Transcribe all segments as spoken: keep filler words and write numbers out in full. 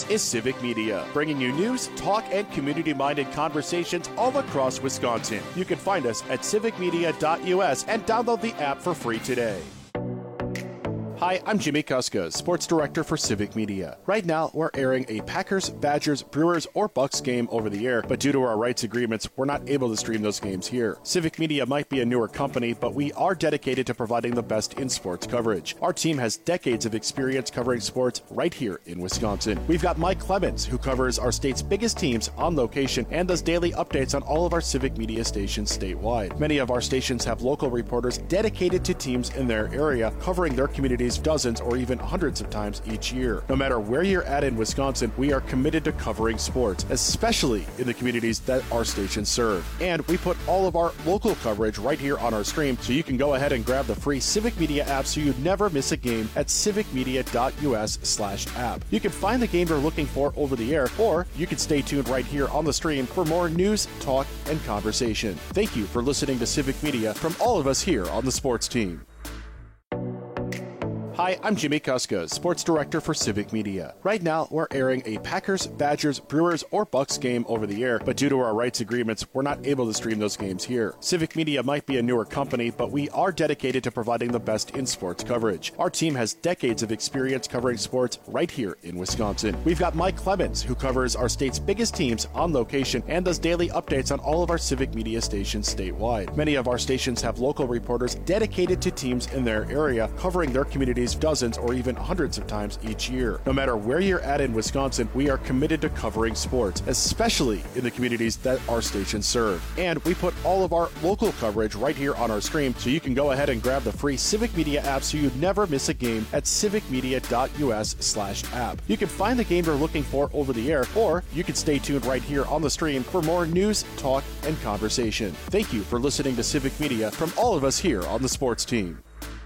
is Civic Media, bringing you news, talk, and community-minded conversations all across Wisconsin. You can find us at civic media dot U S and download the app for free today. Hi, I'm Jimmy Kuska, Sports Director for Civic Media. Right now, we're airing a Packers, Badgers, Brewers, or Bucks game over the air, but due to our rights agreements, we're not able to stream those games here. Civic Media might be a newer company, but we are dedicated to providing the best in sports coverage. Our team has decades of experience covering sports right here in Wisconsin. We've got Mike Clemens, who covers our state's biggest teams on location and does daily updates on all of our Civic Media stations statewide. Many of our stations have local reporters dedicated to teams in their area, covering their communities dozens or even hundreds of times each year. No matter where you're at in Wisconsin, we are committed to covering sports, especially in the communities that our stations serve. And we put all of our local coverage right here on our stream, so you can go ahead and grab the free Civic Media app so you never miss a game at civic media dot U S slash app. You can find the game you're looking for over the air, or you can stay tuned right here on the stream for more news, talk, and conversation. Thank you for listening to Civic Media from all of us here on the sports team. Hi, I'm Jimmy Kuska, Sports Director for Civic Media. Right now, we're airing a Packers, Badgers, Brewers, or Bucks game over the air, but due to our rights agreements, we're not able to stream those games here. Civic Media might be a newer company, but we are dedicated to providing the best in sports coverage. Our team has decades of experience covering sports right here in Wisconsin. We've got Mike Clemens, who covers our state's biggest teams on location and does daily updates on all of our Civic Media stations statewide. Many of our stations have local reporters dedicated to teams in their area, covering their communities dozens or even hundreds of times each year. No matter where you're at in Wisconsin, we are committed to covering sports, especially in the communities that our stations serve. And we put all of our local coverage right here on our stream, so you can go ahead and grab the free Civic Media app so you never miss a game at civic media dot U S slash app. You can find the game you're looking for over the air, or you can stay tuned right here on the stream for more news, talk, and conversation. Thank you for listening to Civic Media from all of us here on the sports team.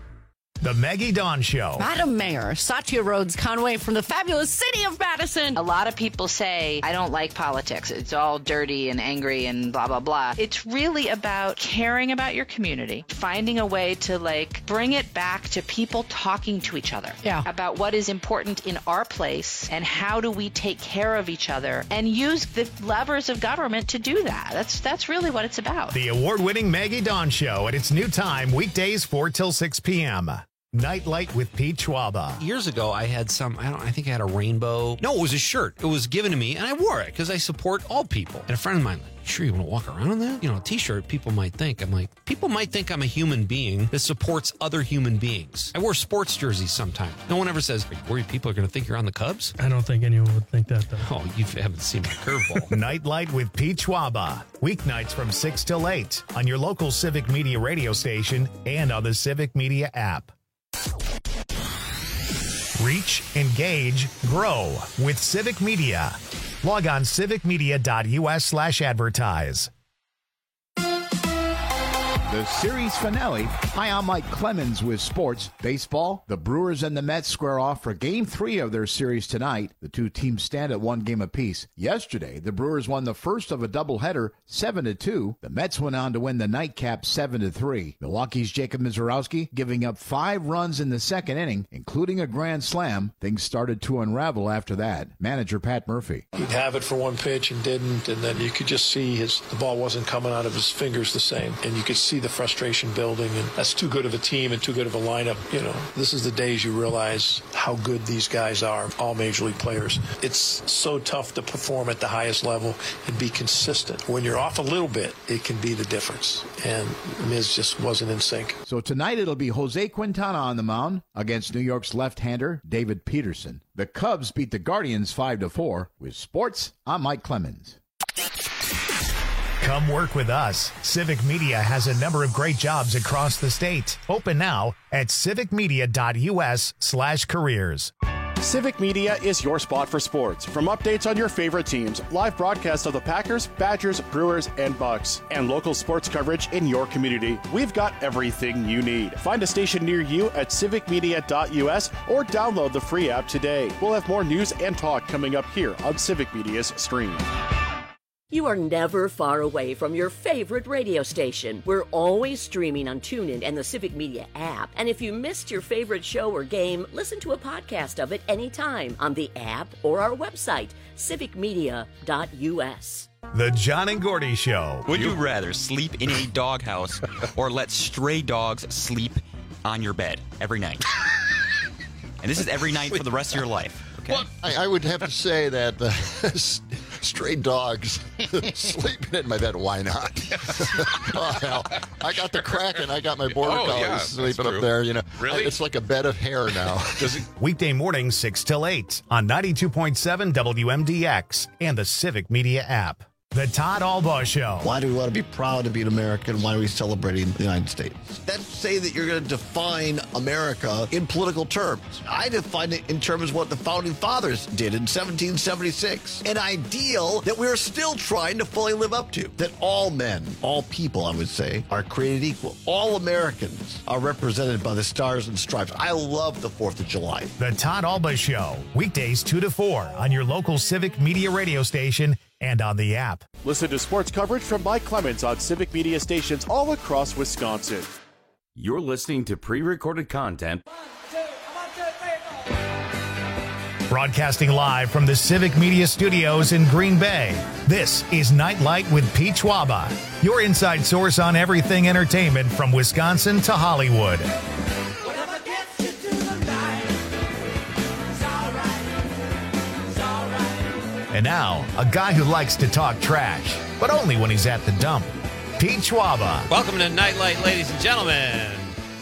The Maggie Dawn Show. Madam Mayor, Satya Rhodes Conway from the fabulous city of Madison. A lot of people say, I don't like politics. It's all dirty and angry and blah, blah, blah. It's really about caring about your community, finding a way to, like, bring it back to people talking to each other. Yeah. About what is important in our place and how do we take care of each other and use the levers of government to do that. That's, that's really what it's about. The award-winning Maggie Dawn Show at its new time, weekdays four till six p.m. Nightlight with Pete Schwaba. Years ago, I had some, I don't I think I had a rainbow. No, it was a shirt. It was given to me, and I wore it because I support all people. And a friend of mine, like, sure you want to walk around in that? You know, a t-shirt, people might think. I'm like, people might think I'm a human being that supports other human beings. I wear sports jerseys sometimes. No one ever says, are you worried people are going to think you're on the Cubs? I don't think anyone would think that, though. Oh, you haven't seen my curveball. Nightlight with Pete Schwaba. Weeknights from six till eight on your local Civic Media radio station and on the Civic Media app. Reach, engage, grow with Civic Media. Log on civic media dot U S slash advertise. The series finale. Hi, I'm Mike Clemens with sports. Baseball, the Brewers and the Mets square off for game three of their series tonight. The two teams stand at one game apiece. Yesterday, the Brewers won the first of a doubleheader, seven to two. The Mets went on to win the nightcap seven to three. Milwaukee's Jacob Misiorowski giving up five runs in the second inning, including a grand slam. Things started to unravel after that. Manager Pat Murphy. He'd have it for one pitch and didn't, and then you could just see his the ball wasn't coming out of his fingers the same, and you could see the frustration building, and that's too good of a team and too good of a lineup. You know, this is the days you realize how good these guys are, all major league players. It's so tough to perform at the highest level and be consistent. When you're off a little bit, it can be the difference, and Miz just wasn't in sync. So tonight it'll be Jose Quintana on the mound against New York's left-hander David Peterson. The Cubs beat the Guardians five to four. With sports, I'm Mike Clemens. Come work with us. Civic Media has a number of great jobs across the state. Open now at civic media dot U S slash careers. Civic Media is your spot for sports. From updates on your favorite teams, live broadcasts of the Packers, Badgers, Brewers, and Bucks, and local sports coverage in your community, we've got everything you need. Find a station near you at civic media dot U S or download the free app today. We'll have more news and talk coming up here on Civic Media's stream. You are never far away from your favorite radio station. We're always streaming on TuneIn and the Civic Media app. And if you missed your favorite show or game, listen to a podcast of it anytime on the app or our website, civic media dot u s. The John and Gordy Show. Would you rather sleep in a doghouse or let stray dogs sleep on your bed every night? And this is every night for the rest of your life. Okay? Well, I, I would have to say that uh, stray dogs sleeping in my bed. Why not? Oh, hell, I got the Kraken. I got my border Oh, collies yeah, sleeping true. up there. You know, Really? It's like a bed of hair now. Weekday mornings six till eight on ninety-two point seven W M D X and the Civic Media app. The Todd Albaugh Show. Why do we want to be proud to be an American? Why are we celebrating the United States? That's say that you're going to define America in political terms. I define it in terms of what the Founding Fathers did in seventeen seventy-six. An ideal that we're still trying to fully live up to. That all men, all people, I would say, are created equal. All Americans are represented by the stars and stripes. I love the fourth of July. The Todd Albaugh Show. Weekdays two to four on your local Civic Media radio station and on the app. Listen to sports coverage from Mike Clemens on Civic Media stations all across Wisconsin. You're listening to pre-recorded content. Broadcasting live from the Civic Media Studios in Green Bay, this is Nightlight with Pete Schwaba, your inside source on everything entertainment from Wisconsin to Hollywood. And now, a guy who likes to talk trash, but only when he's at the dump, Pete Schwaba. Welcome to Nightlight, ladies and gentlemen.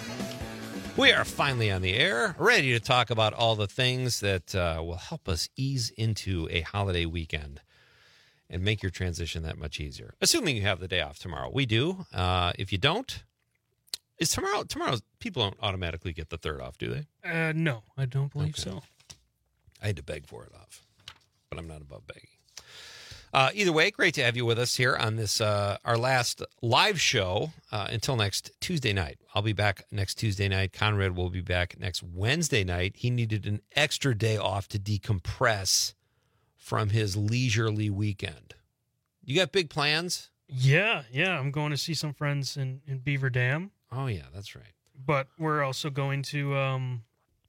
We are finally on the air, ready to talk about all the things that uh, will help us ease into a holiday weekend and make your transition that much easier. Assuming you have the day off tomorrow. We do. Uh, if you don't, is tomorrow, tomorrow, people don't automatically get the third off, do they? Uh, no, I don't believe Okay. so. I had to beg for it off, but I'm not above begging. Uh, either way, great to have you with us here on this, uh, our last live show uh, until next Tuesday night. I'll be back next Tuesday night. Conrad will be back next Wednesday night. He needed an extra day off to decompress from his leisurely weekend. You got big plans? Yeah, yeah. I'm going to see some friends in, in Beaver Dam. Oh, yeah, that's right. But we're also going to, um,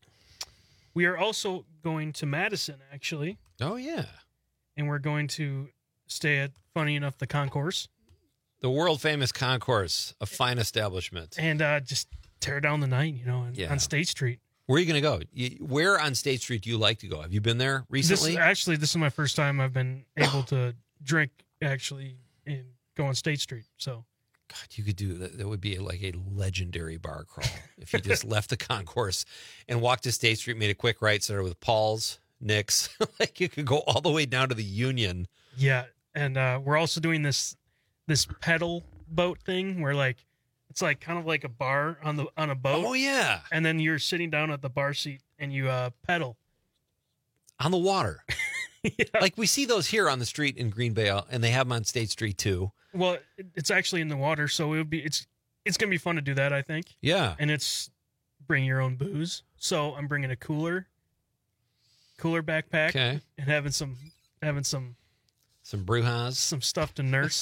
we are also going to Madison, actually. Oh, yeah. And we're going to stay at, funny enough, the Concourse. The world-famous Concourse, a fine establishment. And uh, just tear down the night, you know, on, Yeah. on State Street. Where are you going to go? You, where on State Street do you like to go? Have you been there recently? This, actually, this is my first time I've been able to drink, actually, and go on State Street. So, God, you could do that. That would be like a legendary bar crawl if you just left the Concourse and walked to State Street, made a quick right, started with Paul's, Nick's. Like you could go all the way down to the Union. yeah. And uh, we're also doing this this pedal boat thing where, like, it's like kind of like a bar on the on a boat. Oh, yeah. And then you're sitting down at the bar seat and you uh, pedal. On the water. Like we see those here on the street in Green Bay, and they have them on State Street too. Well, it- it's actually in the water, so it would be it's it's gonna be fun to do that, I think. Yeah. And it's bring your own booze. So I'm bringing a cooler, cooler backpack, Okay. and having some having some Some Brujas. some stuff to nurse.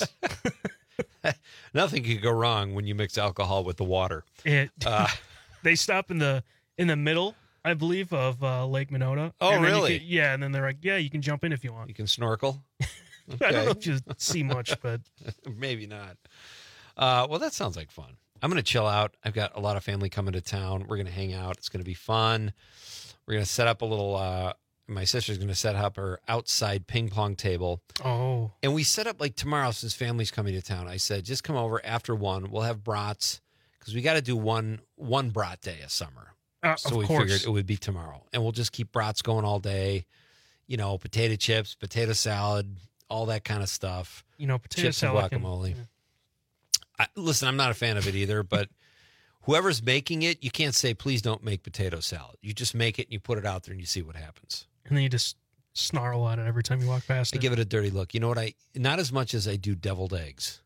Nothing could go wrong when you mix alcohol with the water. It Uh, they stop in the in the middle, I believe, of uh, Lake Minota. Oh, And then you really? can- yeah, and then they're like, yeah, you can jump in if you want. You can snorkel. I don't know if you see much, but Maybe not. Uh, well, that sounds like fun. I'm going to chill out. I've got a lot of family coming to town. We're going to hang out. It's going to be fun. We're going to set up a little, uh, my sister's going to set up her outside ping pong table. oh, And we set up like tomorrow, since family's coming to town. I said, just come over after one. We'll have brats because we got to do one, one brat day a summer. uh, So of we course. figured it would be tomorrow. And we'll just keep brats going all day. You know, potato chips, potato salad, all that kind of stuff. You know, potato Chips and salad can- guacamole. yeah. I, listen, I'm not a fan of it either, but whoever's making it, you can't say, please don't make potato salad. You just make it and you put it out there and you see what happens. And then you just snarl at it every time you walk past I it. give it a dirty look. You know what? I Not as much as I do deviled eggs.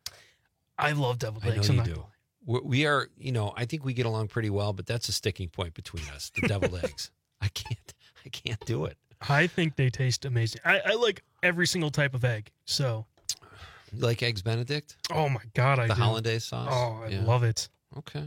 I love deviled I know eggs. I'm you not do. gonna lie. We we are, you know, I think we get along pretty well, but that's a sticking point between us, the deviled eggs. I can't, I can't do it. I think they taste amazing. I, I like every single type of egg. So You like Eggs Benedict? Oh my God, I the do. hollandaise sauce. Oh, I Yeah. love it. Okay.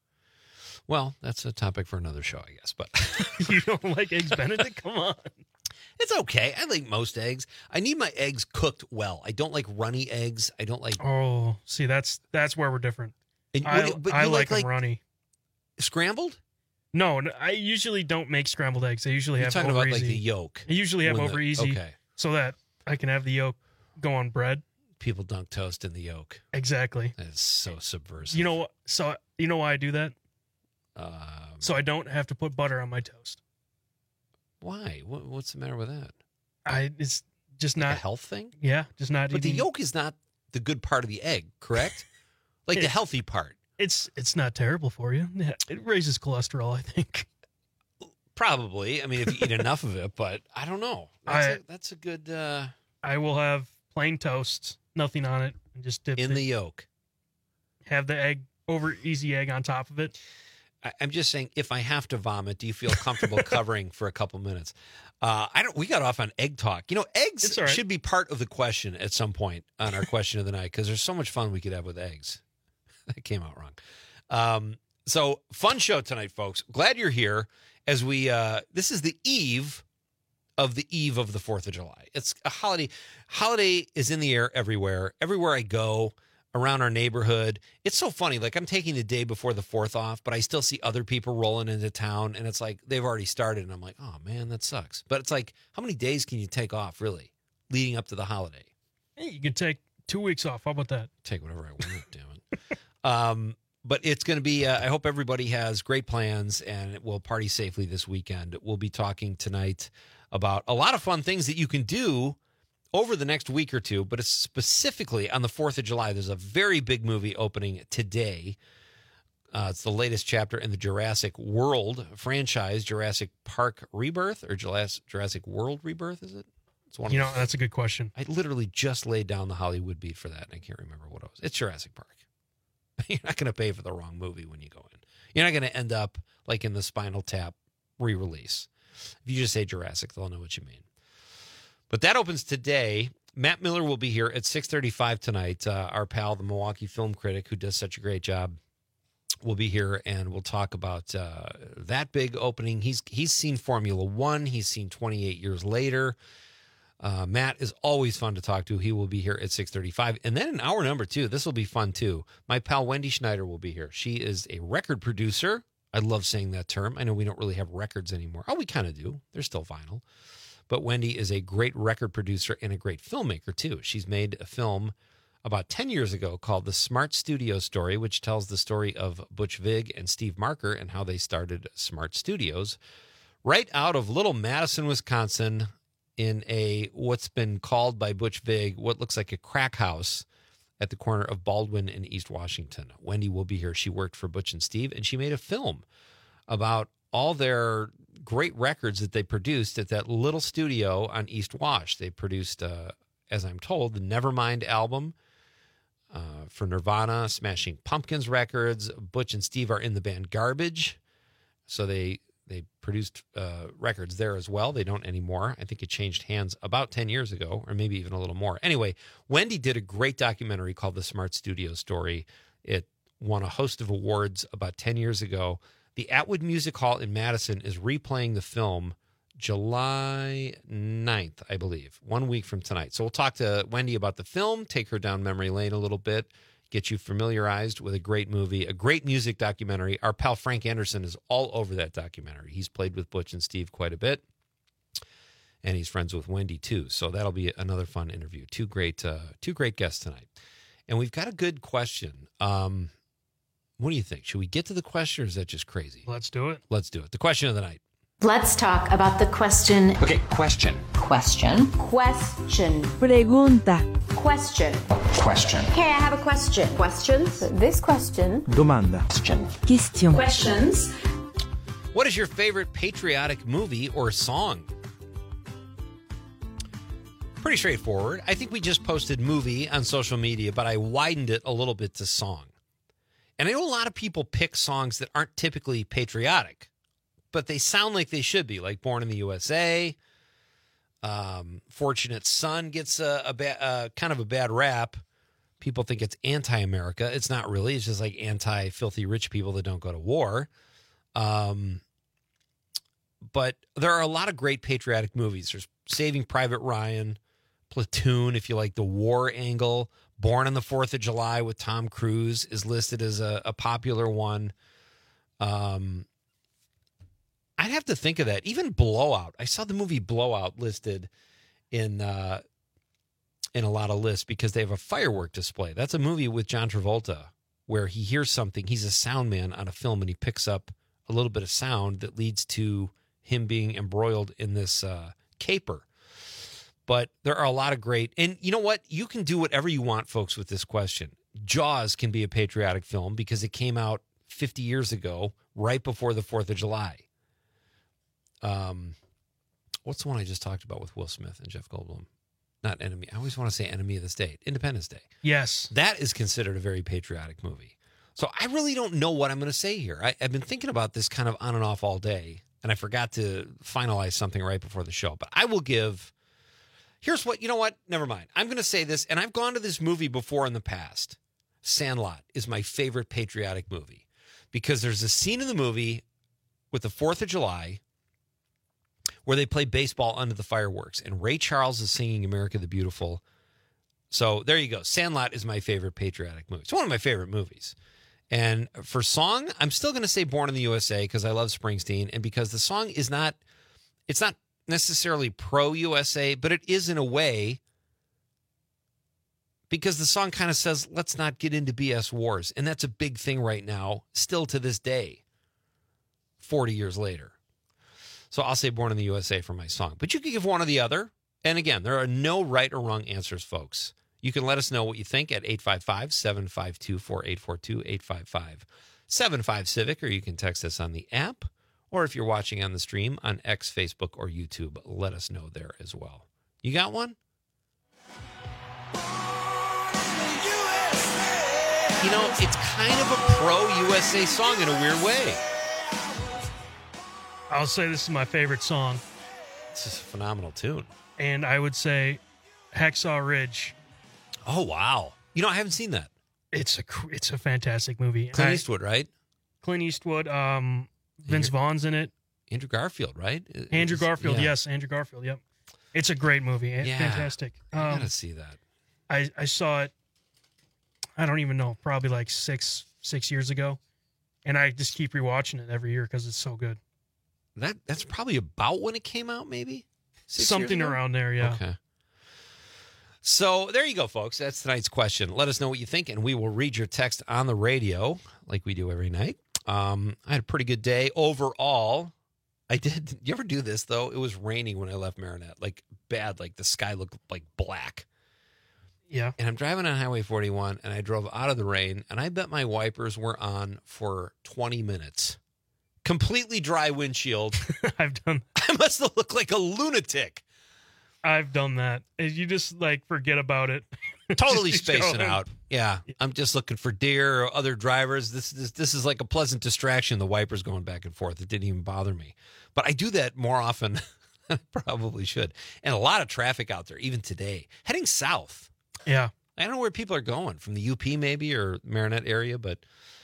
Well, that's a topic for another show, I guess. But You don't like Eggs Benedict? Come on. it's okay. I like most eggs. I need my eggs cooked well. I don't like runny eggs. I don't like Oh, see, that's that's where we're different. And I, what- but I you like, like, them like- runny. scrambled. No, no, I usually don't make scrambled eggs. I usually You're have talking over about easy. like the yolk. I usually have when over the- easy, Okay. so that I can have the yolk go on bread. People dunk toast in the yolk. Exactly. That's so subversive. You know what? So you know why I do that? Um, So I don't have to put butter on my toast. why? What, what's the matter with that? I it's just Like not a health thing. Yeah, just not. But the eating- yolk is not the good part of the egg, correct? Like the It- healthy part. It's it's not terrible for you. Yeah, it raises cholesterol, I think. Probably. I mean, if you eat enough of it, but I don't know. That's, I- a, that's a good uh, I will have plain toast, nothing on it, and just dip in it- the yolk. have the egg over easy egg on top of it. I, I'm just saying, if I have to vomit, do you feel comfortable covering for a couple minutes? Uh, I don't. We got off on egg talk. You know, eggs It's all right. should be part of the question at some point on our question of the night because there's so much fun we could have with eggs. That came out wrong. Um, so fun show tonight, folks. Glad you're here. As we, uh, this is the eve of the eve of the Fourth of July. It's a holiday. Holiday is in the air everywhere. Everywhere I go around our neighborhood, it's so funny. Like I'm taking the day before the Fourth off, but I still see other people rolling into town, and it's like they've already started, and I'm like, oh man, that sucks. But it's like, how many days can you take off really, leading up to the holiday? Hey, you can take two weeks off. How about that? Take whatever I want, damn it. Um, but it's going to be, uh, I hope everybody has great plans and will party safely this weekend. We'll be talking tonight about a lot of fun things that you can do over the next week or two, but it's specifically on the fourth of July. There's a very big movie opening today. Uh, it's the latest chapter in the Jurassic World franchise, Jurassic Park Rebirth or Jurassic Jurassic World Rebirth, is it? It's one You of know, that's a good question. I literally just laid down the Hollywood beat for that, and I can't remember what it was. It's Jurassic Park. You're not going to pay for the wrong movie when you go in. You're not going to end up like in the Spinal Tap re-release. If you just say Jurassic, they'll know what you mean. But that opens today. Matt Miller will be here at six thirty-five tonight. Uh, our pal, the Milwaukee film critic, who does such a great job, will be here, and we'll talk about uh, that big opening. He's he's seen Formula One. He's seen twenty-eight Years Later. Uh, Matt is always fun to talk to. He will be here at six thirty-five. And then in hour number two, this will be fun too. My pal Wendy Schneider will be here. She is a record producer. I love saying that term. I know we don't really have records anymore. Oh, we kind of do. They're still vinyl. But Wendy is a great record producer and a great filmmaker too. She's made a film about ten years ago called The Smart Studio Story, which tells the story of Butch Vig and Steve Marker and how they started Smart Studios right out of Little Madison, Wisconsin, in a what's been called by Butch Vig what looks like a crack house at the corner of Baldwin and East Washington. Wendy will be here. She worked for Butch and Steve, and she made a film about all their great records that they produced at that little studio on East Wash. They produced, uh, as I'm told, the Nevermind album uh, for Nirvana, Smashing Pumpkins records. Butch and Steve are in the band Garbage, so they they produced uh, records there as well. They don't anymore. I think it changed hands about ten years ago, or maybe even a little more. Anyway, Wendy did a great documentary called The Smart Studio Story. It won a host of awards about ten years ago. The Atwood Music Hall in Madison is replaying the film July ninth, I believe, one week from tonight. So we'll talk to Wendy about the film, take her down memory lane a little bit, get you familiarized with a great movie, a great music documentary. Our pal Frank Anderson is all over that documentary. He's played with Butch and Steve quite a bit, and he's friends with Wendy too. So that'll be another fun interview. Two great, uh, two great guests tonight, and we've got a good question. Um, what do you think? Should we get to the question, or is that just crazy? Let's do it. Let's do it. The question of the night. Let's talk about the question. Okay, question. Question. Question. Pregunta. Question. Question. Hey, I have a question. Questions? This question. Domanda. Question. Question. Questions. What is your favorite patriotic movie or song? Pretty straightforward. I think we just posted movie on social media, but I widened it a little bit to song. And I know a lot of people pick songs that aren't typically patriotic, but they sound like they should be, like Born in the U S A. Um, Fortunate Son gets a, a ba- uh, kind of a bad rap, people think it's anti-America. It's not really. It's just like anti-filthy rich people that don't go to war. Um, but there are a lot of great patriotic movies. There's Saving Private Ryan, Platoon, if you like the war angle. Born on the fourth of July with Tom Cruise is listed as a, a popular one. Um, I'd have to think of that. Even Blowout. I saw the movie Blowout listed in uh, in a lot of lists because they have a firework display. That's a movie with John Travolta where he hears something. He's a sound man on a film and he picks up a little bit of sound that leads to him being embroiled in this uh, caper. But there are a lot of great, and you know what? You can do whatever you want, folks, with this question. Jaws can be a patriotic film because it came out fifty years ago, right before the fourth of July. Um, what's the one I just talked about with Will Smith and Jeff Goldblum? Not Enemy. I always want to say Enemy of the State. Independence Day. Yes. That is considered a very patriotic movie. So I really don't know what I'm going to say here. I, I've been thinking about this kind of on and off all day, and I forgot to finalize something right before the show. But I will give... Here's what, you know what? Never mind. I'm going to say this, and I've gone to this movie before in the past. Sandlot is my favorite patriotic movie because there's a scene in the movie with the fourth of July where they play baseball under the fireworks, and Ray Charles is singing America the Beautiful. So there you go. Sandlot is my favorite patriotic movie. It's one of my favorite movies. And for song, I'm still going to say Born in the U S A because I love Springsteen and because the song is not, it's not necessarily pro-U S A, but it is in a way because the song kind of says, let's not get into B S wars. And that's a big thing right now, still to this day, forty years later. So I'll say Born in the U S A for my song. But you can give one or the other. And again, there are no right or wrong answers, folks. You can let us know what you think at eight five five, seven five two, four eight four two, eight five five, seven five Civic, or you can text us on the app. Or if you're watching on the stream on X, Facebook, or YouTube, let us know there as well. You got one? You know, it's kind of a pro-U S A song in a weird way. I'll say this is my favorite song. This is a phenomenal tune. And I would say Hacksaw Ridge. Oh, wow. You know, I haven't seen that. It's a it's a fantastic movie. Clint I, Eastwood, right? Clint Eastwood, um, Vince Andrew, Vaughn's in it. Andrew Garfield, right? Andrew It's, Garfield, yeah. yes, Andrew Garfield, yep. It's a great movie. Yeah. Fantastic. Um, I gotta see that. I, I saw it, I don't even know, probably like six six years ago. And I just keep rewatching it every year because it's so good. That That's probably about when it came out, maybe? Six Something years ago? around there, yeah. Okay. So there you go, folks. That's tonight's question. Let us know what you think, and we will read your text on the radio like we do every night. Um, I had a pretty good day overall. I did. Did you ever do this, though? It was raining when I left Marinette, like bad. Like the sky looked like black. Yeah. And I'm driving on Highway forty-one, and I drove out of the rain, and I bet my wipers were on for twenty minutes. Completely dry windshield. I've done. I must have looked like a lunatic. I've done that. You just like forget about it. Totally Just spacing going. out. Yeah. I'm just looking for deer or other drivers. This, this this is like a pleasant distraction. The wipers going back and forth. It didn't even bother me. But I do that more often than I probably should. And a lot of traffic out there, even today. Heading south. Yeah. I don't know where people are going. From the U P maybe or Marinette area. But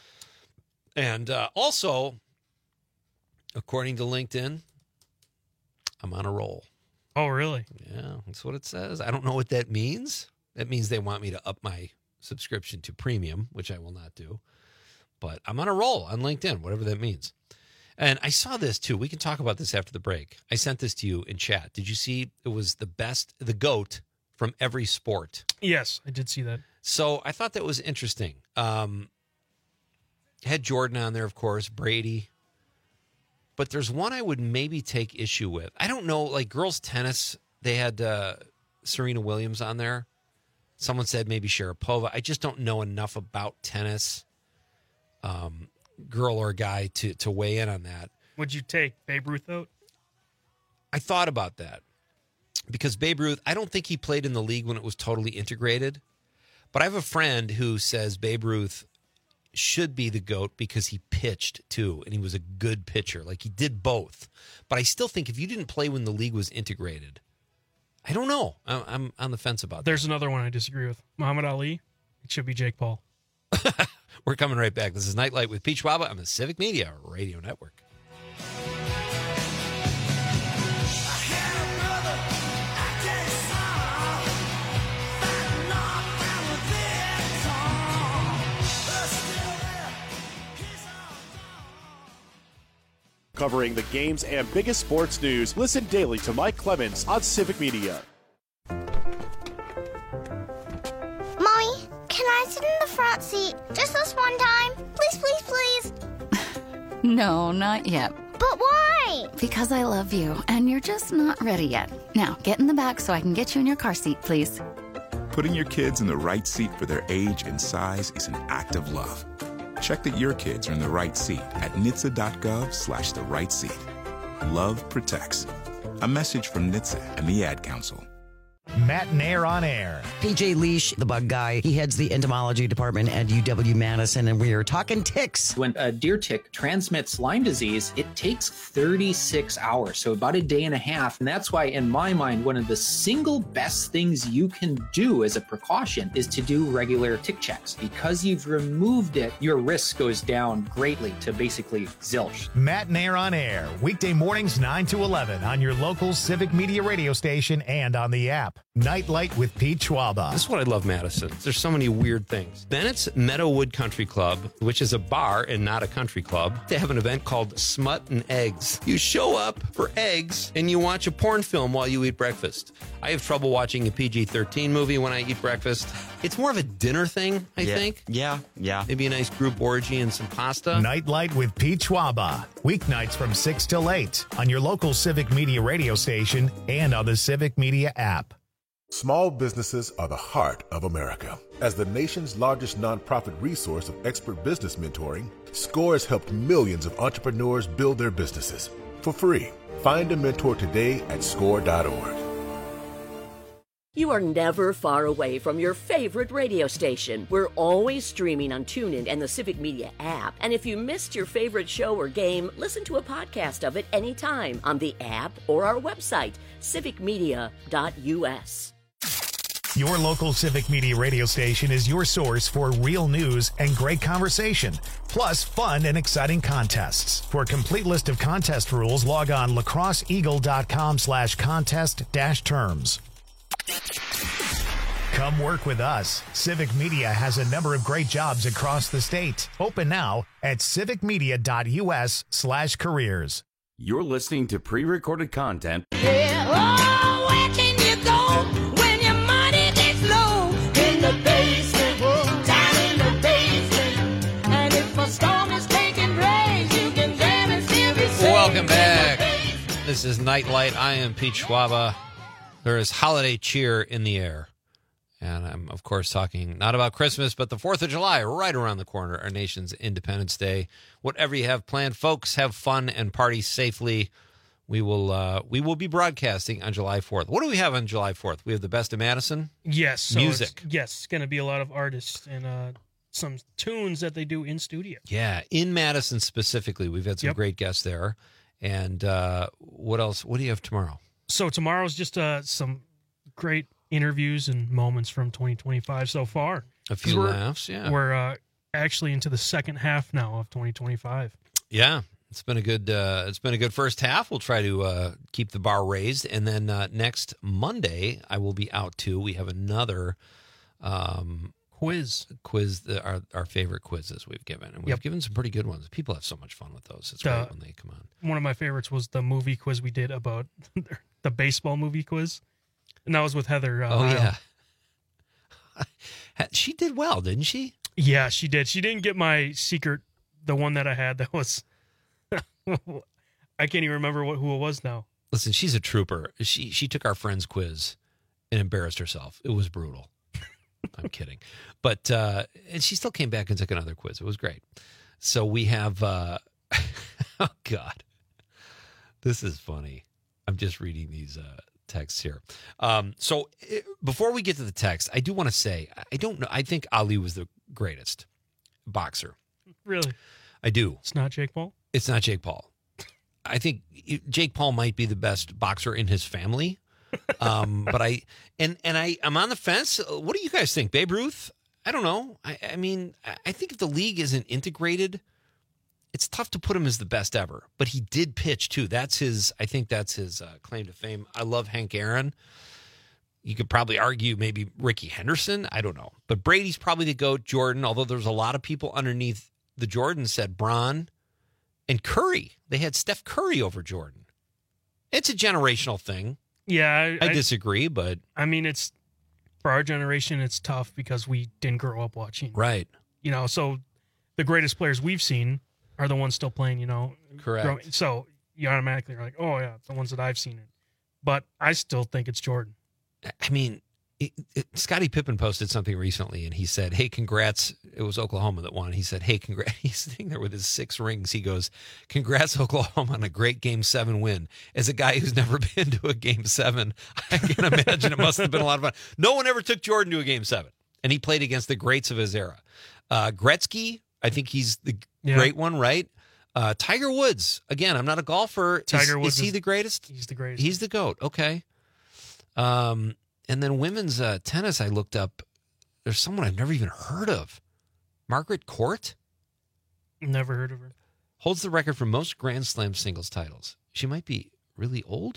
and uh, also, according to LinkedIn, I'm on a roll. Oh, really? Yeah, that's what it says. I don't know what that means. That means they want me to up my subscription to premium, which I will not do. But I'm on a roll on LinkedIn, whatever that means. And I saw this too. We can talk about this after the break. I sent this to you in chat. Did you see it was the best, the GOAT from every sport? Yes, I did see that. So I thought that was interesting. Um, had Jordan on there, of course, Brady. But there's one I would maybe take issue with. I don't know, like girls tennis, they had uh, Serena Williams on there. Someone said maybe Sharapova. I just don't know enough about tennis, um, girl or guy, to, to weigh in on that. Would you take Babe Ruth out? I thought about that because Babe Ruth, I don't think he played in the league when it was totally integrated. But I have a friend who says Babe Ruth should be the GOAT because he pitched too, and he was a good pitcher. Like he did both. But I still think if you didn't play when the league was integrated, I don't know. I'm, I'm on the fence about There's another one I disagree with. Muhammad Ali. It should be Jake Paul. We're coming right back. This is Nightlight with Pete Schwaba on the Civic Media Radio Network. Covering the games and biggest sports news, listen daily to Mike Clemens on Civic Media. Mommy, can I sit in the front seat just this one time? Please, please, please. No, not yet. But why? Because I love you, and you're just not ready yet. Now, get in the back so I can get you in your car seat, please. Putting your kids in the right seat for their age and size is an act of love. Check that your kids are in the right seat at N H T S A dot gov slash the right seat. Love protects. A message from N H T S A and the Ad Council. Matt Nair on air. P J Leash, the bug guy, he heads the entomology department at U W Madison, and we are talking ticks. When a deer tick transmits Lyme disease, it takes thirty-six hours, so about a day and a half. And that's why, in my mind, one of the single best things you can do as a precaution is to do regular tick checks. Because you've removed it, your risk goes down greatly to basically zilch. Matt Nair on air, weekday mornings nine to eleven on your local Civic Media radio station and on the app. Nightlight with Pete Schwaba. This is what I love, Madison. There's so many weird things. Bennett's Meadowood Country Club, which is a bar and not a country club, they have an event called Smut and Eggs. You show up for eggs and you watch a porn film while you eat breakfast. I have trouble watching a P G thirteen movie when I eat breakfast. It's more of a dinner thing, I yeah. think. Yeah, yeah. Maybe a nice group orgy and some pasta. Nightlight with Pete Schwaba. Weeknights from six till eight on your local Civic Media radio station and on the Civic Media app. Small businesses are the heart of America. As the nation's largest nonprofit resource of expert business mentoring, SCORE has helped millions of entrepreneurs build their businesses for free. Find a mentor today at score dot org. You are never far away from your favorite radio station. We're always streaming on TuneIn and the Civic Media app. And if you missed your favorite show or game, listen to a podcast of it anytime on the app or our website, civic media dot u s. Your local Civic Media radio station is your source for real news and great conversation, plus fun and exciting contests. For a complete list of contest rules, log on lacrosse eagle dot com slash contest dash terms. Come work with us. Civic Media has a number of great jobs across the state. Open now at civic media dot u s slash careers. You're listening to pre-recorded content. Yeah. Oh, where can you go when your money gets low? In the basement, down in the basement. And if a storm is taking place, you can jam and still be safe. Welcome back. This is Nightlight. I am Pete Schwaba. There is holiday cheer in the air. And I'm, of course, talking not about Christmas, but the fourth of July, right around the corner, our nation's Independence Day. Whatever you have planned, folks, have fun and party safely. We will uh, we will be broadcasting on July fourth. What do we have on July fourth? We have the Best of Madison? Yes. So music. It's, yes, it's going to be a lot of artists and uh, some tunes that they do in studio. Yeah, in Madison specifically. We've had some Yep. great guests there. And uh, what else? What do you have tomorrow? So tomorrow's just uh, some great interviews and moments from twenty twenty-five so far. A few we're, laughs, yeah. We're uh, actually into the second half now of twenty twenty-five. Yeah, it's been a good uh, it's been a good first half. We'll try to uh, keep the bar raised, and then uh, next Monday I will be out too. We have another um, quiz, quiz the, our our favorite quizzes we've given, and we've Yep. given some pretty good ones. People have so much fun with those. It's The- great when they come on. One of my favorites was the movie quiz we did about the baseball movie quiz, and that was with Heather. Uh, Oh Heil. yeah, she did well, didn't she? Yeah, she did. She didn't get my secret, the one that I had that was, I can't even remember what who it was now. Listen, she's a trooper. She she took our friend's quiz and embarrassed herself. It was brutal. I'm kidding. But, uh, and she still came back and took another quiz. It was great. So we have, uh, oh God, this is funny. I'm just reading these uh, texts here. Um, so eh, before we get to the text, I do want to say, I don't know. I think Ali was the greatest boxer. Really? I do. It's not Jake Paul? It's not Jake Paul. I think Jake Paul might be the best boxer in his family. Um, but I, and, and I, I'm on the fence. What do you guys think? Babe Ruth? I don't know. I, I mean, I- I think if the league isn't integrated, it's tough to put him as the best ever. But he did pitch too. That's his. I think that's his uh, claim to fame. I love Hank Aaron. You could probably argue maybe Ricky Henderson. I don't know. But Brady's probably the GOAT. Jordan, although there's a lot of people underneath the Jordan said Bron and Curry. They had Steph Curry over Jordan. It's a generational thing. Yeah, I, I disagree, but I mean, it's for our generation, it's tough because we didn't grow up watching. Right. You know, so the greatest players we've seen are the ones still playing. You know, Correct. growing- So you automatically are like, oh yeah, the ones that I've seen it. But I still think it's Jordan. I mean, it, it, Scottie Pippen posted something recently, and he said, "Hey, congrats!" It was Oklahoma that won. He said, "Hey, congrats!" He's sitting there with his six rings. He goes, "Congrats, Oklahoma, on a great Game Seven win." As a guy who's never been to a Game Seven, I can imagine it must have been a lot of fun. No one ever took Jordan to a Game Seven, and he played against the greats of his era. Uh, Gretzky, I think he's the Yeah. great one, right? Uh, Tiger Woods, again, I'm not a golfer. Tiger is, Woods is he is- the greatest? He's the greatest. He's the GOAT. Okay. Um, and then women's uh, tennis, I looked up. There's someone I've never even heard of. Margaret Court Never heard of her. holds the record for most Grand Slam singles titles. She might be really old.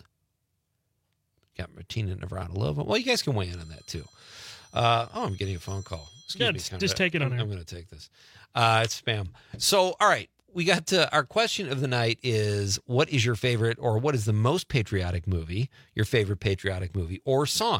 Got Martina Navratilova. Well, you guys can weigh in on that too. Uh, oh, I'm getting a phone call. Excuse Yeah, me. just- Conrad. just take it on I'm, air. I'm going to take this. Uh, it's spam. So, all right. We got to, our question of the night is, what is your favorite or what is the most patriotic movie, your favorite patriotic movie or song?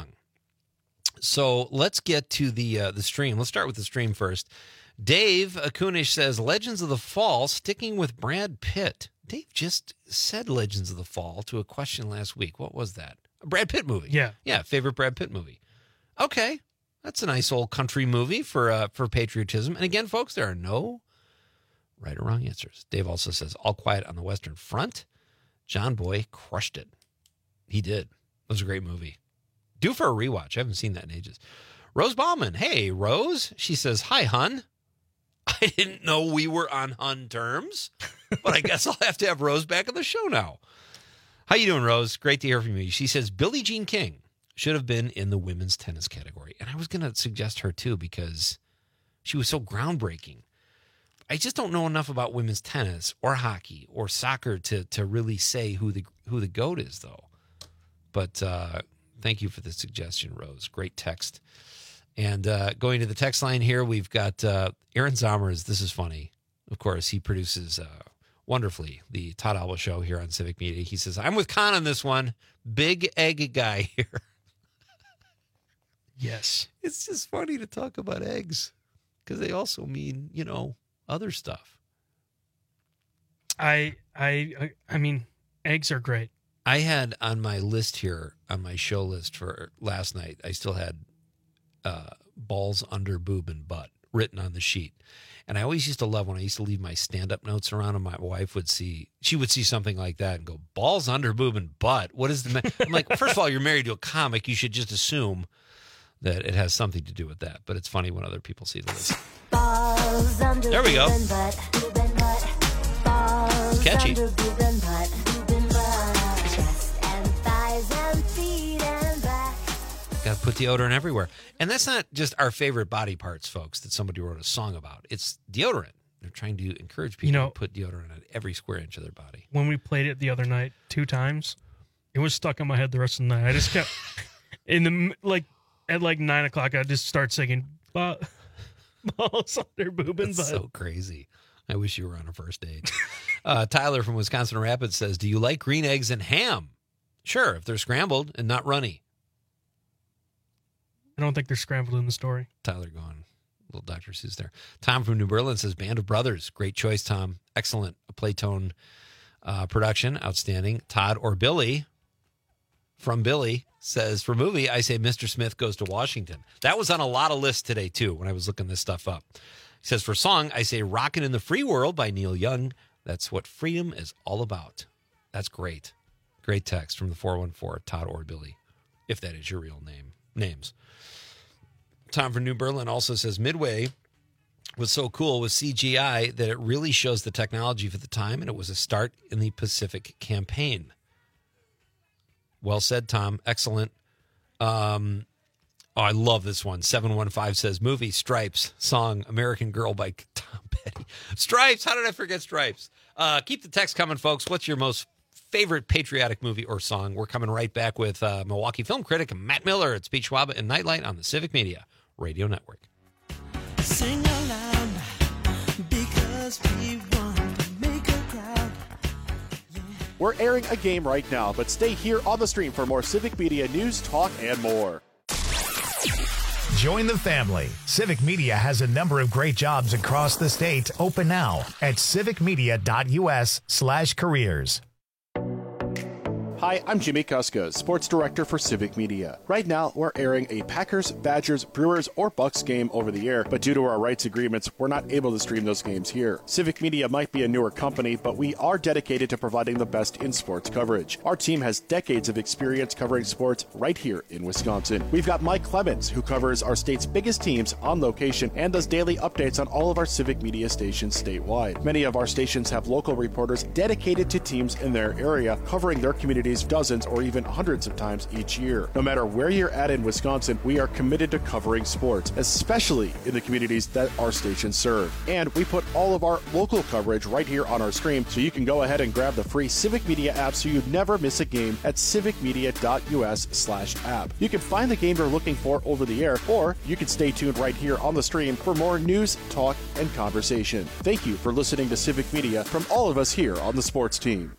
So let's get to the uh, the stream. Let's start with the stream first. Dave Akunish says, Legends of the Fall, sticking with Brad Pitt. Dave just said Legends of the Fall to a question last week. What was that? A Brad Pitt movie. Yeah. Yeah, favorite Brad Pitt movie. Okay. That's a nice old country movie for uh, for patriotism. And again, folks, there are no right or wrong answers. Dave also says, All Quiet on the Western Front. John Boy crushed it. He did. It was a great movie. Due for a rewatch. I haven't seen that in ages. Rose Ballman. Hey, Rose. She says, Hi, hun. I didn't know we were on hun terms, but I guess I'll have to have Rose back on the show now. How you doing, Rose? Great to hear from you. She says, Billie Jean King should have been in the women's tennis category. And I was going to suggest her, too, because she was so groundbreaking. I just don't know enough about women's tennis or hockey or soccer to to really say who the who the GOAT is, though. But uh, thank you for the suggestion, Rose. Great text. And uh, going to the text line here, we've got uh, Aaron Zomers. This is funny. Of course, he produces uh, wonderfully the Todd Alba Show here on Civic Media. He says, I'm with Con on this one. Big egg guy here. Yes. It's just funny to talk about eggs because they also mean, you know, other stuff. I I I- I mean, eggs are great. I had on my list here, on my show list for last night, I still had uh, balls under boob and butt written on the sheet. And I always used to love when I used to leave my stand-up notes around and my wife would see, she would see something like that and go, balls under boob and butt? What is the, ma-? I'm like, first of all, you're married to a comic. You should just assume that it has something to do with that. But it's funny when other people see the list. Balls under There we go. boob and butt, boob and butt. Balls Catchy. under boob and butt, boob and butt. Chest and thighs and feet and back. Got to put deodorant everywhere. And that's not just our favorite body parts, folks, that somebody wrote a song about. It's deodorant. They're trying to encourage people You know- to put deodorant on every square inch of their body. When we played it the other night two times, it was stuck in my head the rest of the night. I just kept in the m- like at like nine o'clock. I just start singing "Ba- balls under boob and butt. That's so crazy. I wish you were on a first date. uh, Tyler from Wisconsin Rapids says, do you like green eggs and ham? Sure, if they're scrambled and not runny. I don't think they're scrambled in the story. Tyler going, little Doctor Seuss there. Tom from New Berlin says, Band of Brothers. Great choice, Tom. Excellent. A Playtone uh, production. Outstanding. Todd or Billy from Billy says, for movie, I say Mister Smith Goes to Washington. That was on a lot of lists today, too, when I was looking this stuff up. He says, for song, I say Rockin' in the Free World by Neil Young. That's what freedom is all about. That's great. Great text from the four one four, Todd or Billy, if that is your real name. Names. Tom from New Berlin also says Midway was so cool with C G I that it really shows the technology for the time, and it was a start in the Pacific Campaign. Well said, Tom. Excellent. Um, Oh, I love this one. seven one five says, movie Stripes, song American Girl by Tom Petty. Stripes, how did I forget Stripes? Uh, keep the text coming, folks. What's your most favorite patriotic movie or song? We're coming right back with uh, Milwaukee film critic Matt Miller. It's Pete Schwaba and Nightlight on the Civic Media Radio Network. Sing aloud because we want to make a crowd. We're airing a game right now, but stay here on the stream for more Civic Media news, talk, and more. Join the family. Civic Media has a number of great jobs across the state open now at civicmedia.us slash careers. Hi, I'm Jimmy Kuska, Sports Director for Civic Media. Right now, we're airing a Packers, Badgers, Brewers, or Bucks game over the air, but due to our rights agreements, we're not able to stream those games here. Civic Media might be a newer company, but we are dedicated to providing the best in sports coverage. Our team has decades of experience covering sports right here in Wisconsin. We've got Mike Clemens, who covers our state's biggest teams on location and does daily updates on all of our Civic Media stations statewide. Many of our stations have local reporters dedicated to teams in their area, covering their communities dozens or even hundreds of times each year. No matter where you're at in Wisconsin, we are committed to covering sports, especially in the communities that our stations serve. And we put all of our local coverage right here on our stream, so you can go ahead and grab the free Civic Media app so you never miss a game at civicmedia.us slash app. You can find the game you're looking for over the air, or you can stay tuned right here on the stream for more news, talk, and conversation. Thank you for listening to Civic Media from all of us here on the sports team.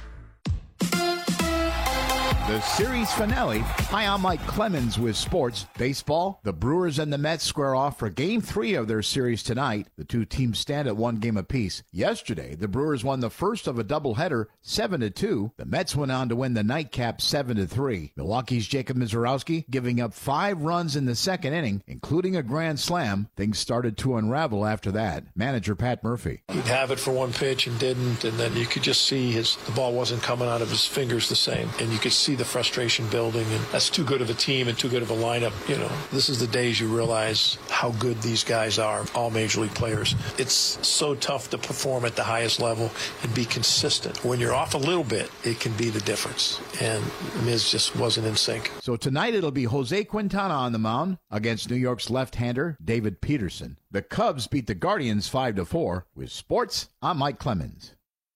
The series finale. Hi, I'm Mike Clemens with sports. Baseball, the Brewers and the Mets square off for game three of their series tonight. The two teams stand at one game apiece. Yesterday, the Brewers won the first of a doubleheader, seven to two. The Mets went on to win the nightcap seven to three. Milwaukee's Jacob Misiorowski giving up five runs in the second inning, including a grand slam. Things started to unravel after that. Manager Pat Murphy. He'd have it for one pitch and didn't, and then you could just see his the ball wasn't coming out of his fingers the same, and you could see the frustration building, and that's too good of a team and too good of a lineup. You know, this is the days you realize how good these guys are, all major league players. It's so tough to perform at the highest level and be consistent. When you're off a little bit, it can be the difference, and Miz just wasn't in sync. So tonight it'll be Jose Quintana on the mound against New York's left-hander David Peterson. The Cubs beat the Guardians five to four. With sports, I'm Mike Clemens.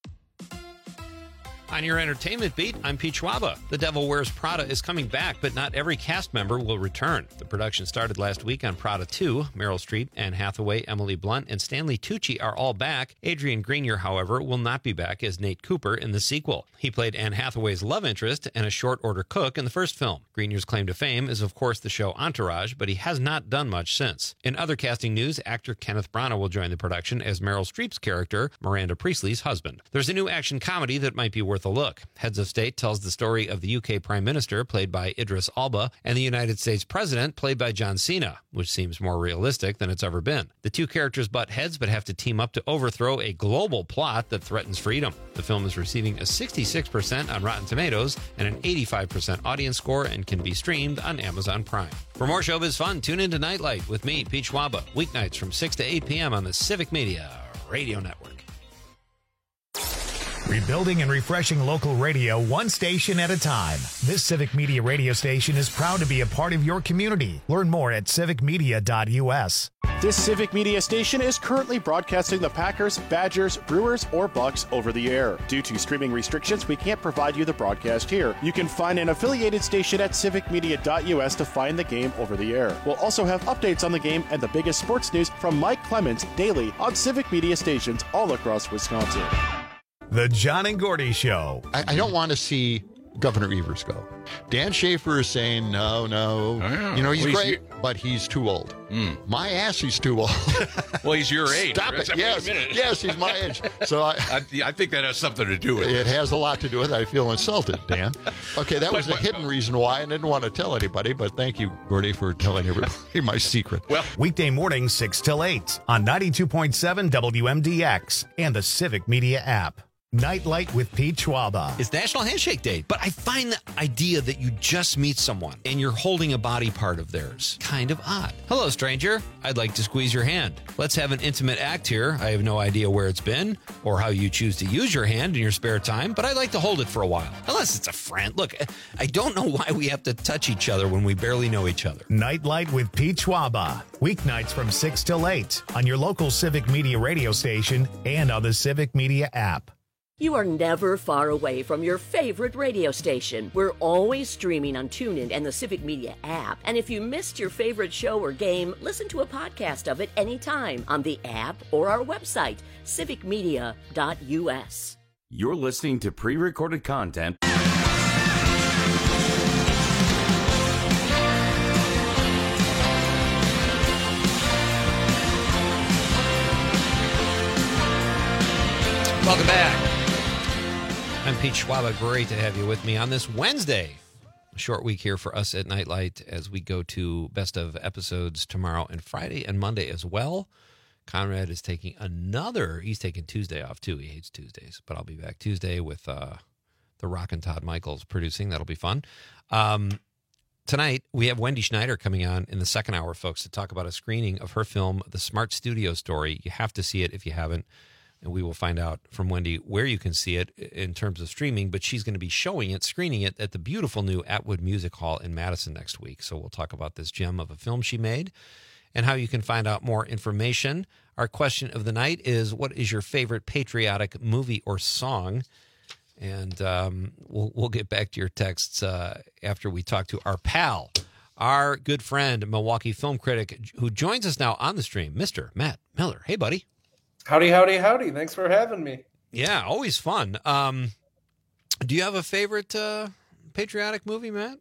On your entertainment beat, I'm Pete Schwaba. The Devil Wears Prada is coming back, but not every cast member will return. The production started last week on Prada two. Meryl Streep, Anne Hathaway, Emily Blunt, and Stanley Tucci are all back. Adrian Grenier, however, will not be back as Nate Cooper in the sequel. He played Anne Hathaway's love interest and a short-order cook in the first film. Grenier's claim to fame is, of course, the show Entourage, but he has not done much since. In other casting news, actor Kenneth Branagh will join the production as Meryl Streep's character, Miranda Priestley's husband. There's a new action comedy that might be worth a look. Heads of State tells the story of the U K Prime Minister, played by Idris Elba, and the United States President, played by John Cena, which seems more realistic than it's ever been. The two characters butt heads but have to team up to overthrow a global plot that threatens freedom. The film is receiving a sixty-six percent on Rotten Tomatoes and an eighty-five percent audience score and can be streamed on Amazon Prime. For more showbiz fun, tune into Nightlight with me, Pete Schwaba, weeknights from six to eight p.m. on the Civic Media Radio Network. Rebuilding and refreshing local radio one station at a time. This Civic Media radio station is proud to be a part of your community. Learn more at civic media dot u s. This Civic Media station is currently broadcasting the Packers, Badgers, Brewers, or Bucks over the air. Due to streaming restrictions, we can't provide you the broadcast here. You can find an affiliated station at civic media dot u s to find the game over the air. We'll also have updates on the game and the biggest sports news from Mike Clemens daily on Civic Media stations all across Wisconsin. The John and Gordy Show. I, I don't want to see Governor Evers go. Dan Schaefer is saying, no, no. Oh, yeah. You know, he's well, great, he's, but he's too old. Mm. My ass, he's too old. Well, he's your age. Stop it. Yes, yes, he's my age. So I, I, I think that has something to do with it. It has a lot to do with it. I feel insulted, Dan. Okay, that was the hidden reason why I didn't want to tell anybody, but thank you, Gordy, for telling everybody my secret. Well, weekday mornings, six till eight on ninety-two point seven W M D X and the Civic Media app. Nightlight with Pete Schwaba. It's National Handshake Day, but I find the idea that you just meet someone and you're holding a body part of theirs kind of odd. Hello, stranger. I'd like to squeeze your hand. Let's have an intimate act here. I have no idea where it's been or how you choose to use your hand in your spare time, but I'd like to hold it for a while. Unless it's a friend. Look, I don't know why we have to touch each other when we barely know each other. Nightlight with Pete Schwaba. Weeknights from six till eight on your local Civic Media radio station and on the Civic Media app. You are never far away from your favorite radio station. We're always streaming on TuneIn and the Civic Media app. And if you missed your favorite show or game, listen to a podcast of it anytime on the app or our website, civic media dot u s. You're listening to pre-recorded content. Welcome back. I'm Pete Schwaba. Great to have you with me on this Wednesday. A short week here for us at Nightlight as we go to best of episodes tomorrow and Friday and Monday as well. Conrad is taking another, he's taking Tuesday off too. He hates Tuesdays, but I'll be back Tuesday with uh, the Rockin' Todd Michaels producing. That'll be fun. Um, tonight, we have Wendy Schneider coming on in the second hour, folks, to talk about a screening of her film, The Smart Studio Story. You have to see it if you haven't. And we will find out from Wendy where you can see it in terms of streaming, but she's going to be showing it, screening it at the beautiful new Atwood Music Hall in Madison next week. So we'll talk about this gem of a film she made and how you can find out more information. Our question of the night is, what is your favorite patriotic movie or song? And um, we'll, we'll get back to your texts uh, after we talk to our pal, our good friend, Milwaukee film critic, who joins us now on the stream, Mister Matt Miller. Hey, buddy. Howdy, howdy, howdy. Thanks for having me. Yeah, always fun. Um, do you have a favorite uh, patriotic movie, Matt?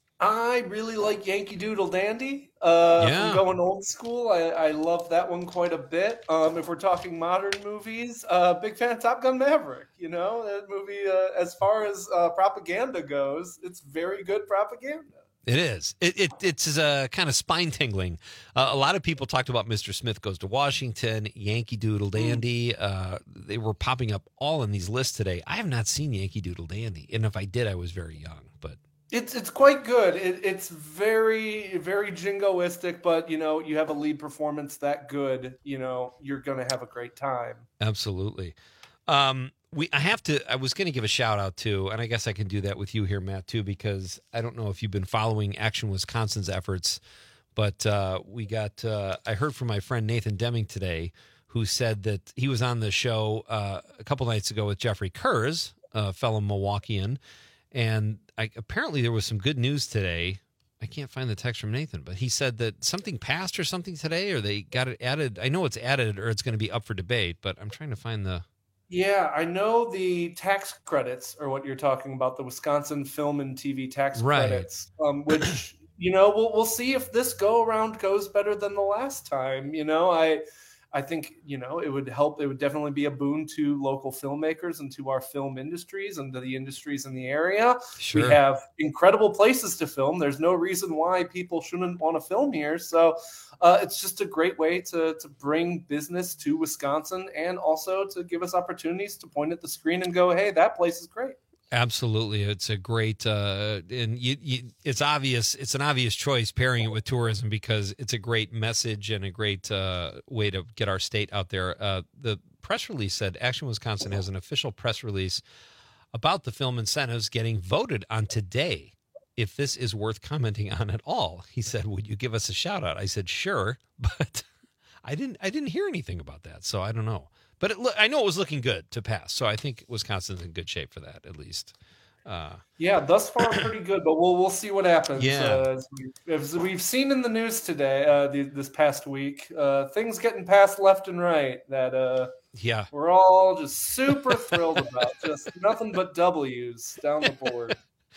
I really like Yankee Doodle Dandy. Uh, Yeah. From going old school, I, I love that one quite a bit. Um, if we're talking modern movies, uh, big fan of Top Gun Maverick. You know, that movie, uh, as far as uh, propaganda goes, it's very good propaganda. It is. It, it it's uh, kind of spine tingling. Uh, a lot of people talked about Mister Smith Goes to Washington, Yankee Doodle Dandy. Uh, they were popping up all in these lists today. I have not seen Yankee Doodle Dandy, and if I did, I was very young. But It's it's quite good. It, it's very very jingoistic, but you know, you have a lead performance that good, you know, you're gonna have a great time. absolutely. Um, we I have to. I was going to give a shout out too, and I guess I can do that with you here, Matt, too, because I don't know if you've been following Action Wisconsin's efforts, but uh, we got. Uh, I heard from my friend Nathan Deming today, who said that he was on the show uh, a couple nights ago with Jeffrey Kurz, a fellow Milwaukeean, and I, apparently there was some good news today. I can't find the text from Nathan, but he said that something passed or something today, or they got it added. I know it's added, or it's going to be up for debate, but I'm trying to find the. Yeah, I know the tax credits are what you're talking about, the Wisconsin Film and T V tax Right. credits, um, which, you know, we'll, we'll see if this go around goes better than the last time. You know, I I think, you know, it would help. It would definitely be a boon to local filmmakers and to our film industries and to the industries in the area. Sure. We have incredible places to film. There's no reason why people shouldn't want to film here. So uh, it's just a great way to, to bring business to Wisconsin and also to give us opportunities to point at the screen and go, hey, that place is great. Absolutely, it's a great, uh, and you, you, it's obvious. It's an obvious choice pairing it with tourism because it's a great message and a great uh, way to get our state out there. Uh, the press release said Action Wisconsin has an official press release about the film incentives getting voted on today. If this is worth commenting on at all, he said, "Would you give us a shout out?" I said, "Sure," but I didn't. I didn't hear anything about that, so I don't know. But it, I know it was looking good to pass, so I think Wisconsin's in good shape for that, at least. Uh, Yeah, thus far pretty good, but we'll we'll see what happens. Yeah. Uh, as, we, as we've seen in the news today, uh, the, this past week, uh, things getting passed left and right that uh, yeah, we're all just super thrilled about. Just nothing but W's down the board.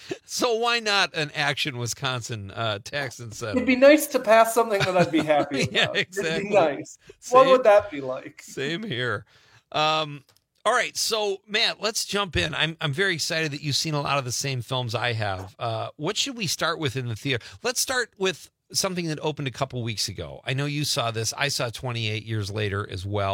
So why not an Action Wisconsin uh, tax incentive? It'd be nice to pass something that I'd be happy about. Yeah, exactly. It'd be nice. What Same- would that be like? Same here. Um, all right, so Matt, let's jump in. I'm I'm very excited that you've seen a lot of the same films I have. Uh, what should we start with in the theater? Let's start with something that opened a couple weeks ago. I know you saw this. I saw twenty-eight years later as well.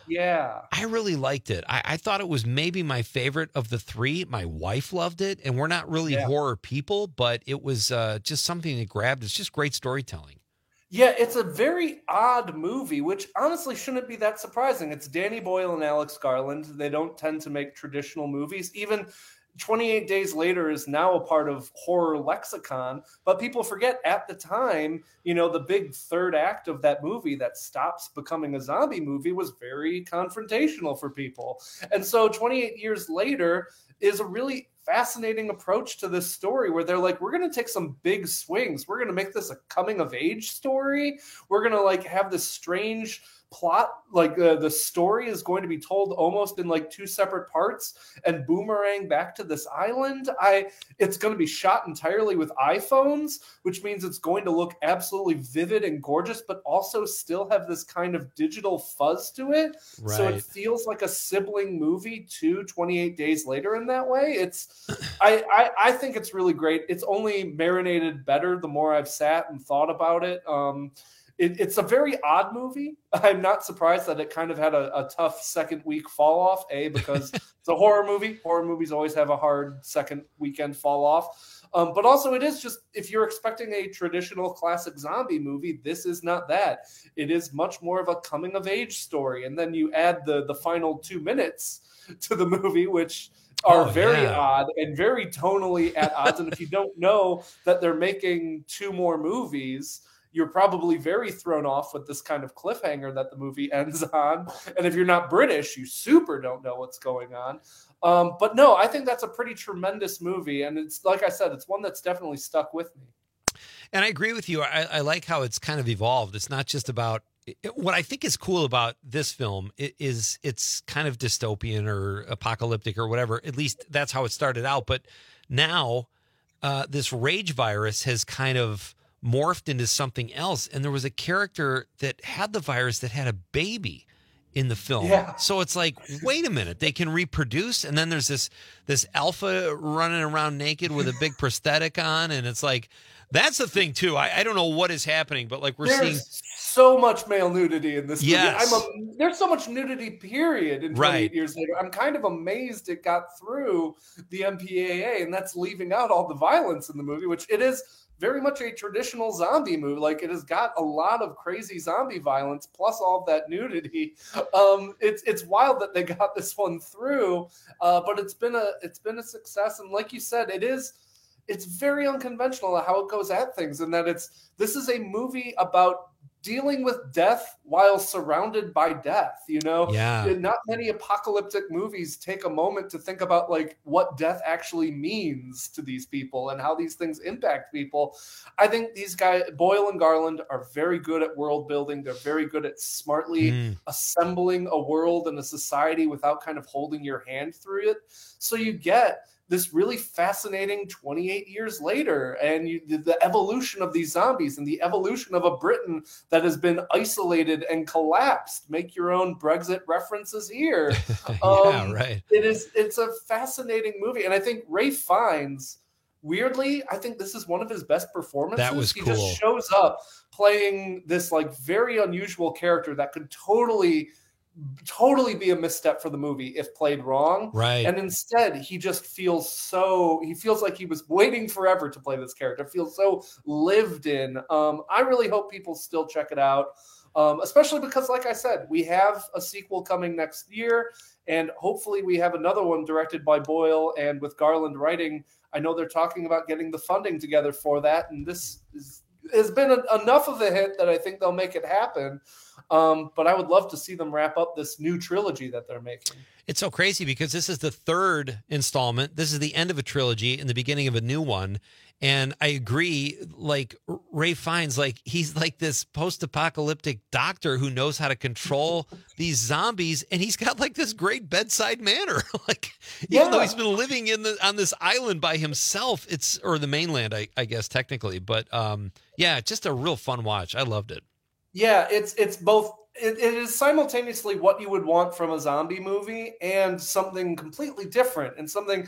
Yeah. I really liked it. I, I thought it was maybe my favorite of the three. My wife loved it, and we're not really Yeah. horror people, but it was uh, just something that grabbed. It's just great storytelling. Yeah, it's a very odd movie, which honestly shouldn't be that surprising. It's Danny Boyle and Alex Garland. They don't tend to make traditional movies. Even twenty-eight Days Later is now a part of horror lexicon, but people forget at the time, you know, the big third act of that movie that stops becoming a zombie movie was very confrontational for people. And so twenty-eight years later is a really fascinating approach to this story where they're like, we're going to take some big swings. We're going to make this a coming of age story. We're going to like have this strange plot, like uh, the story is going to be told almost in like two separate parts and boomerang back to this island. I it's going to be shot entirely with iPhones, which means it's going to look absolutely vivid and gorgeous, but also still have this kind of digital fuzz to it. So Right. it feels like a sibling movie to twenty-eight Days Later in that way. It's I, I I think it's really great. It's only marinated better the more I've sat and thought about it. Um It, it's a very odd movie. I'm not surprised that it kind of had a, a tough second week fall off, A, because it's a horror movie. Horror movies always have a hard second weekend fall off. Um, but also it is just, if you're expecting a traditional classic zombie movie, this is not that. It is much more of a coming of age story. And then you add the, the final two minutes to the movie, which are Oh, very yeah. odd and very tonally at odds. And if you don't know that they're making two more movies, you're probably very thrown off with this kind of cliffhanger that the movie ends on. And if you're not British, you super don't know what's going on. Um, but no, I think that's a pretty tremendous movie. And it's, like I said, it's one that's definitely stuck with me. And I agree with you. I, I like how it's kind of evolved. It's not just about it, what I think is cool about this film i- is it's kind of dystopian or apocalyptic or whatever. At least that's how it started out. But now uh, this rage virus has kind of morphed into something else. And there was a character that had the virus that had a baby in the film. Yeah. So it's like, wait a minute, they can reproduce. And then there's this, this alpha running around naked with a big prosthetic on. And it's like, that's the thing too. I, I don't know what is happening, but like we're There's seeing so much male nudity in this movie. Yes. I'm a, there's so much nudity, period, in twenty-eight Right. years later. I'm kind of amazed it got through the M P A A, and that's leaving out all the violence in the movie, which it is very much a traditional zombie movie. Like, it has got a lot of crazy zombie violence plus all of that nudity. Um, it's it's wild that they got this one through, uh, but it's been a it's been a success. And like you said, it is it's very unconventional how it goes at things, and that it's this is a movie about dealing with death while surrounded by death. You know, Yeah. not many apocalyptic movies take a moment to think about like what death actually means to these people and how these things impact people. I think these guys, Boyle and Garland, are very good at world building. They're very good at smartly Mm. assembling a world and a society without kind of holding your hand through it. So you get this really fascinating twenty-eight years later, and you, the, the evolution of these zombies and the evolution of a Britain that has been isolated and collapsed. Make your own Brexit references here. Yeah, Um, right. It is. It's a fascinating movie, and I think Ralph Fiennes, weirdly, I think this is one of his best performances. That was he cool. just shows up playing this like very unusual character that could totally totally be a misstep for the movie if played wrong. Right. And instead, he just feels so, he feels like he was waiting forever to play this character, feels so lived in. Um, I really hope people still check it out, um, especially because, like I said, we have a sequel coming next year, and hopefully we have another one directed by Boyle and with Garland writing. I know they're talking about getting the funding together for that, and this is, has been a, enough of a hit that I think they'll make it happen. Um, but I would love to see them wrap up this new trilogy that they're making. It's so crazy because this is the third installment. This is the end of a trilogy and the beginning of a new one. And I agree, like Ralph Fiennes, like he's like this post-apocalyptic doctor who knows how to control these zombies, and he's got like this great bedside manner. Like even Yeah. though he's been living in the on this island by himself, it's or the mainland, I, I guess technically. But um, yeah, just a real fun watch. I loved it. Yeah, it's it's both. It, it is simultaneously what you would want from a zombie movie and something completely different, and something.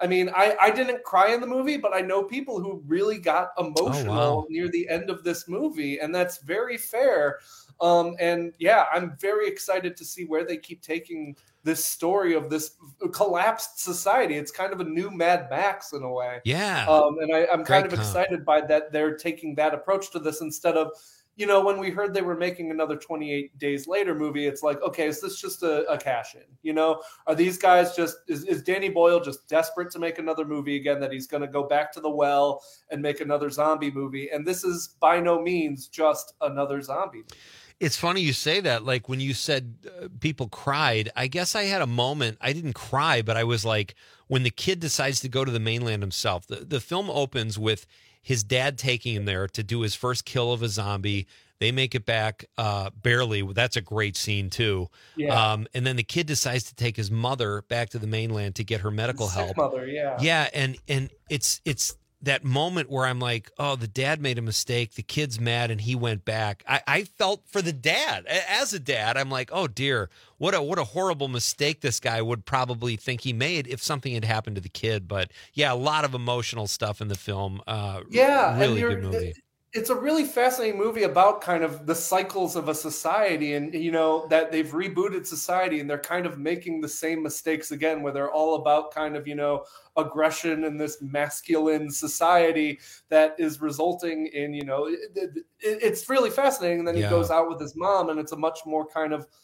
I mean, I, I didn't cry in the movie, but I know people who really got emotional Oh, wow. near the end of this movie, and that's very fair. Um, and yeah, I'm very excited to see where they keep taking this story of this collapsed society. It's kind of a new Mad Max in a way. Yeah. Um, and I, I'm Great kind of comp. excited by that. They're taking that approach to this instead of, you know, when we heard they were making another twenty-eight Days Later movie, it's like, okay, is this just a, a cash in? You know, are these guys just, is, is Danny Boyle just desperate to make another movie again, that he's going to go back to the well and make another zombie movie? And this is by no means just another zombie movie. It's funny you say that. Like when you said uh, people cried, I guess I had a moment. I didn't cry, but I was like, when the kid decides to go to the mainland himself, the, the film opens with his dad taking him there to do his first kill of a zombie. They make it back uh, barely. That's a great scene too. Yeah. Um, and then the kid decides to take his mother back to the mainland to get her medical Sick help. mother, yeah. Yeah, and and it's it's that moment where I'm like, oh, the dad made a mistake. The kid's mad, and he went back. I, I felt for the dad. A- As a dad, I'm like, oh dear, what a what a horrible mistake this guy would probably think he made if something had happened to the kid. But yeah, a lot of emotional stuff in the film. Uh, Yeah, and really you're- good movie. It's a really fascinating movie about kind of the cycles of a society, and you know that they've rebooted society and they're kind of making the same mistakes again, where they're all about kind of, you know, aggression in this masculine society that is resulting in, you know, it, it, it's really fascinating. And then Yeah. he goes out with his mom, and it's a much more kind of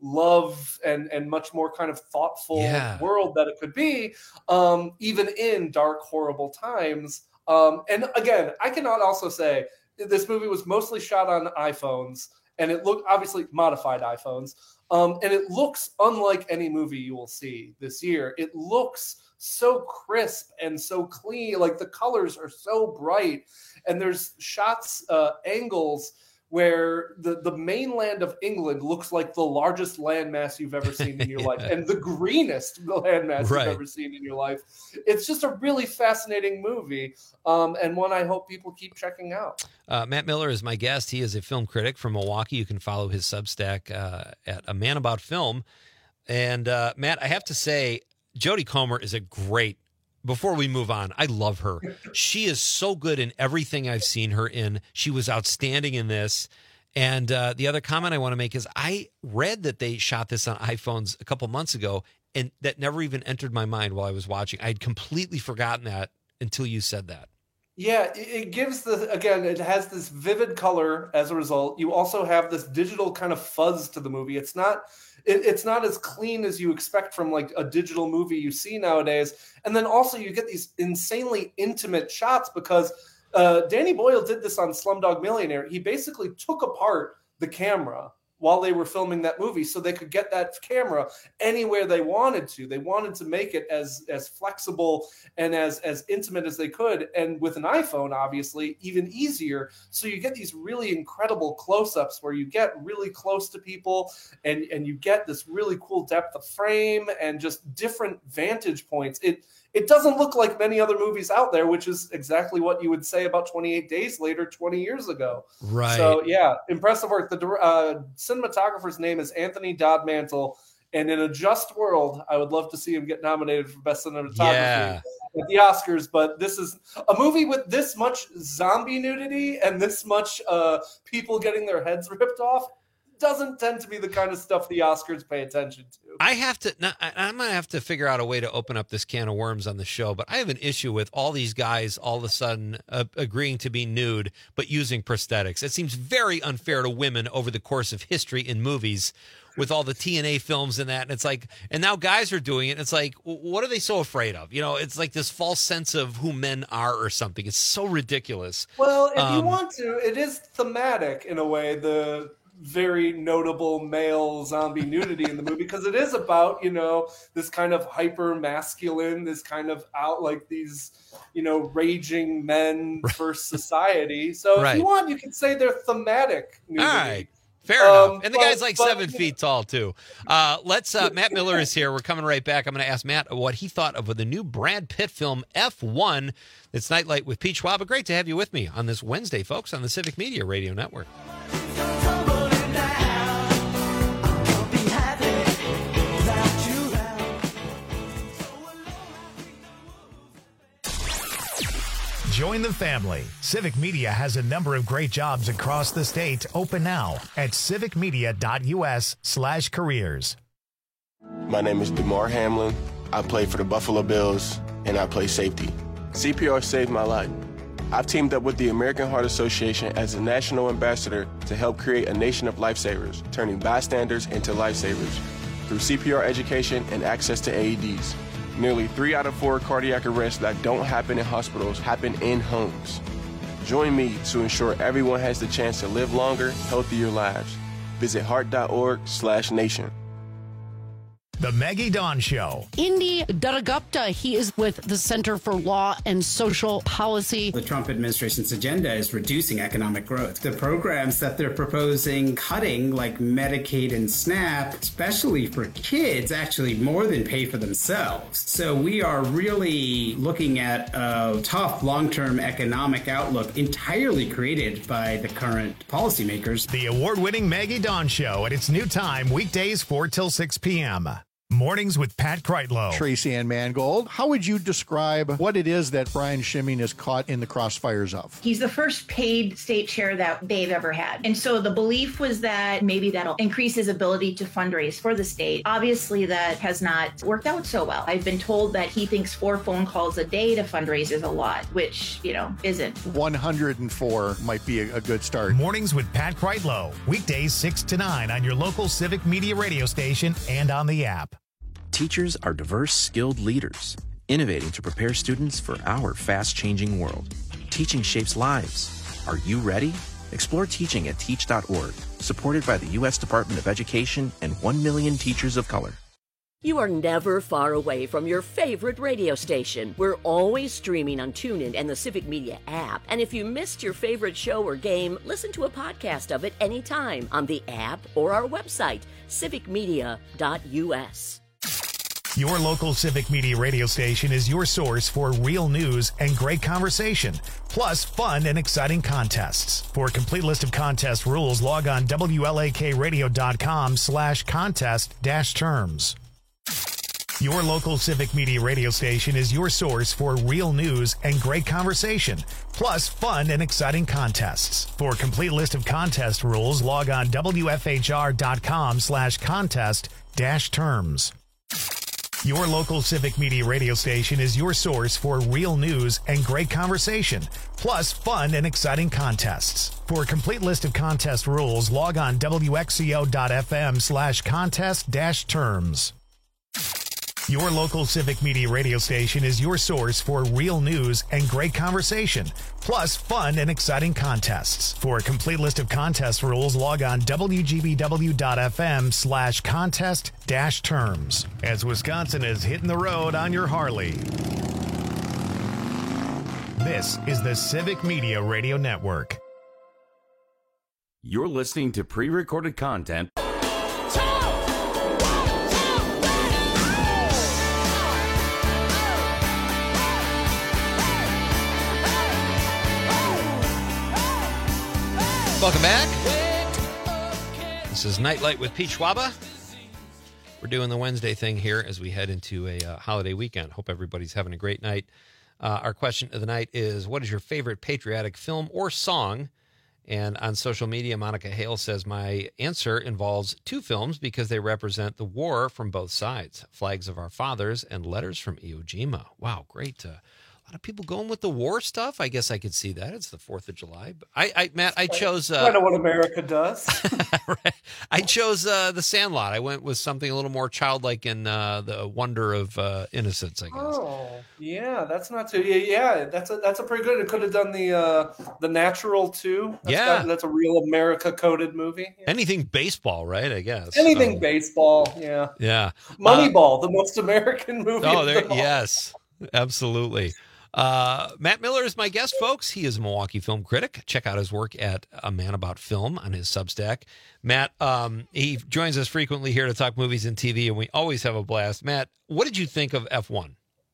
love and and much more kind of thoughtful Yeah. world that it could be, um, even in dark, horrible times. Um, and again, I cannot also say this movie was mostly shot on iPhones, and it looked obviously modified iPhones, um, and it looks unlike any movie you will see this year. It looks so crisp and so clean, like the colors are so bright, and there's shots, uh, angles where the, the mainland of England looks like the largest landmass you've ever seen in your Yeah. life, and the greenest landmass Right. you've ever seen in your life. It's just a really fascinating movie, um, and one I hope people keep checking out. Uh, Matt Miller is my guest. He is a film critic from Milwaukee. You can follow his Substack uh, at A Man About Film. And uh, Matt, I have to say, Jodie Comer is a great. Before we move on, I love her. She is so good in everything I've seen her in. She was outstanding in this. And uh, the other comment I want to make is I read that they shot this on iPhones a couple months ago, and that never even entered my mind while I was watching. I'd completely forgotten that until you said that. Yeah, it, it gives the, again, it has this vivid color as a result. You also have this digital kind of fuzz to the movie. It's not, it, it's not as clean as you expect from like a digital movie you see nowadays. And then also you get these insanely intimate shots because uh, Danny Boyle did this on Slumdog Millionaire. He basically took apart the camera while they were filming that movie so they could get that camera anywhere they wanted to. They wanted to make it as as flexible and as as intimate as they could, and with an iPhone obviously even easier. So you get these really incredible close-ups where you get really close to people and and you get this really cool depth of frame and just different vantage points. It It doesn't look like many other movies out there, which is exactly what you would say about twenty-eight Days Later twenty years ago. Right. So, yeah, impressive work. The uh, cinematographer's name is Anthony Dodd Mantle, and in a just world, I would love to see him get nominated for Best Cinematography Yeah. at the Oscars, but this is a movie with this much zombie nudity and this much uh, people getting their heads ripped off. Doesn't tend to be the kind of stuff the Oscars pay attention to. I have to, now, I- I'm going to have to figure out a way to open up this can of worms on the show, but I have an issue with all these guys all of a sudden uh, agreeing to be nude, but using prosthetics. It seems very unfair to women over the course of history in movies with all the T N A films and that. And it's like, and now guys are doing it. And it's like, w- what are they so afraid of? You know, it's like this false sense of who men are or something. It's so ridiculous. Well, if you Um, want to, it is thematic in a way, the very notable male zombie nudity in the movie, because it is about, you know, this kind of hyper masculine, this kind of out like these, you know, raging men versus society. So Right. if you want, you can say they're thematic nudity. All right. Fair Um, enough. And the but- guy's like but- seven feet tall, too. Uh, let's, uh, Matt Miller is here. We're coming right back. I'm going to ask Matt what he thought of the new Brad Pitt film, F one. It's Nightlight with Pete Schwab. Great to have you with me on this Wednesday, folks, on the Civic Media Radio Network. Join the family. Civic Media has a number of great jobs across the state open now at civicmedia.us slash careers. My name is DeMar Hamlin. I play for the Buffalo Bills, and I play safety. C P R saved my life. I've teamed up with the American Heart Association as a national ambassador to help create a nation of lifesavers, turning bystanders into lifesavers through C P R education and access to A E Ds. Nearly three out of four cardiac arrests that don't happen in hospitals happen in homes. Join me to ensure everyone has the chance to live longer, healthier lives. Visit heart.org slash nation. The Maggie Dawn Show. Indy Duttagupta, he is with the Center for Law and Social Policy. The Trump administration's agenda is reducing economic growth. The programs that they're proposing cutting, like Medicaid and SNAP, especially for kids, actually more than pay for themselves. So we are really looking at a tough long-term economic outlook entirely created by the current policymakers. The award-winning Maggie Dawn Show at its new time, weekdays four till six p.m. Mornings with Pat Kreitlow. Tracy Ann Mangold, how would you describe what it is that Brian Schimming is caught in the crossfires of? He's the first paid state chair that they've ever had. And so the belief was that maybe that'll increase his ability to fundraise for the state. Obviously, that has not worked out so well. I've been told that he thinks four phone calls a day to fundraise is a lot, which, you know, isn't. one hundred four might be a, a good start. Mornings with Pat Kreitlow. Weekdays six to nine on your local Civic Media radio station and on the app. Teachers are diverse, skilled leaders, innovating to prepare students for our fast-changing world. Teaching shapes lives. Are you ready? Explore teaching at teach dot org, supported by the U S Department of Education and one million teachers of color. You are never far away from your favorite radio station. We're always streaming on TuneIn and the Civic Media app. And if you missed your favorite show or game, listen to a podcast of it anytime on the app or our website, civic media dot u s. Your local Civic Media radio station is your source for real news and great conversation, plus fun and exciting contests. For a complete list of contest rules, log on W L A K radio dot com slash contest dash terms. Your local Civic Media radio station is your source for real news and great conversation, plus fun and exciting contests. For a complete list of contest rules, log on W F H R dot com slash contest dash terms. Your local Civic Media radio station is your source for real news and great conversation, plus fun and exciting contests. For a complete list of contest rules, log on W X C O dot F M slash contest dash terms. Your local Civic Media radio station is your source for real news and great conversation, plus fun and exciting contests. For a complete list of contest rules, log on W G B W dot F M slash contest dash terms. As Wisconsin is hitting the road on your Harley. This is the Civic Media Radio Network. You're listening to pre-recorded content. Welcome back. This is Nightlight with Pete Schwaba. We're doing the Wednesday thing here as we head into a uh, holiday weekend. Hope everybody's having a great night. Uh, our question of the night is, what is your favorite patriotic film or song? And on social media, Monica Hale says, my answer involves two films because they represent the war from both sides. Flags of Our Fathers and Letters from Iwo Jima. Wow, great. Uh, a lot of people going with the war stuff. I guess I could see that. It's the fourth of July. I, I Matt, I chose... Uh, I know what America does. right. I chose uh, The Sandlot. I went with something a little more childlike in uh, the wonder of uh, innocence, I guess. Oh, yeah, that's not too... Yeah, yeah that's a, that's a pretty good... It could have done the uh, the Natural, too. That's yeah. Got, that's a real America-coded movie. Yeah. Anything baseball, right, I guess. Anything so. baseball, yeah. Yeah. Moneyball, uh, the most American movie Oh, of there, them all. yes, absolutely. Uh, Matt Miller is my guest, folks. He is a Milwaukee film critic. Check out his work at A Man About Film on his Substack. Matt, um, he joins us frequently here to talk movies and T V, and we always have a blast. Matt, what did you think of F one?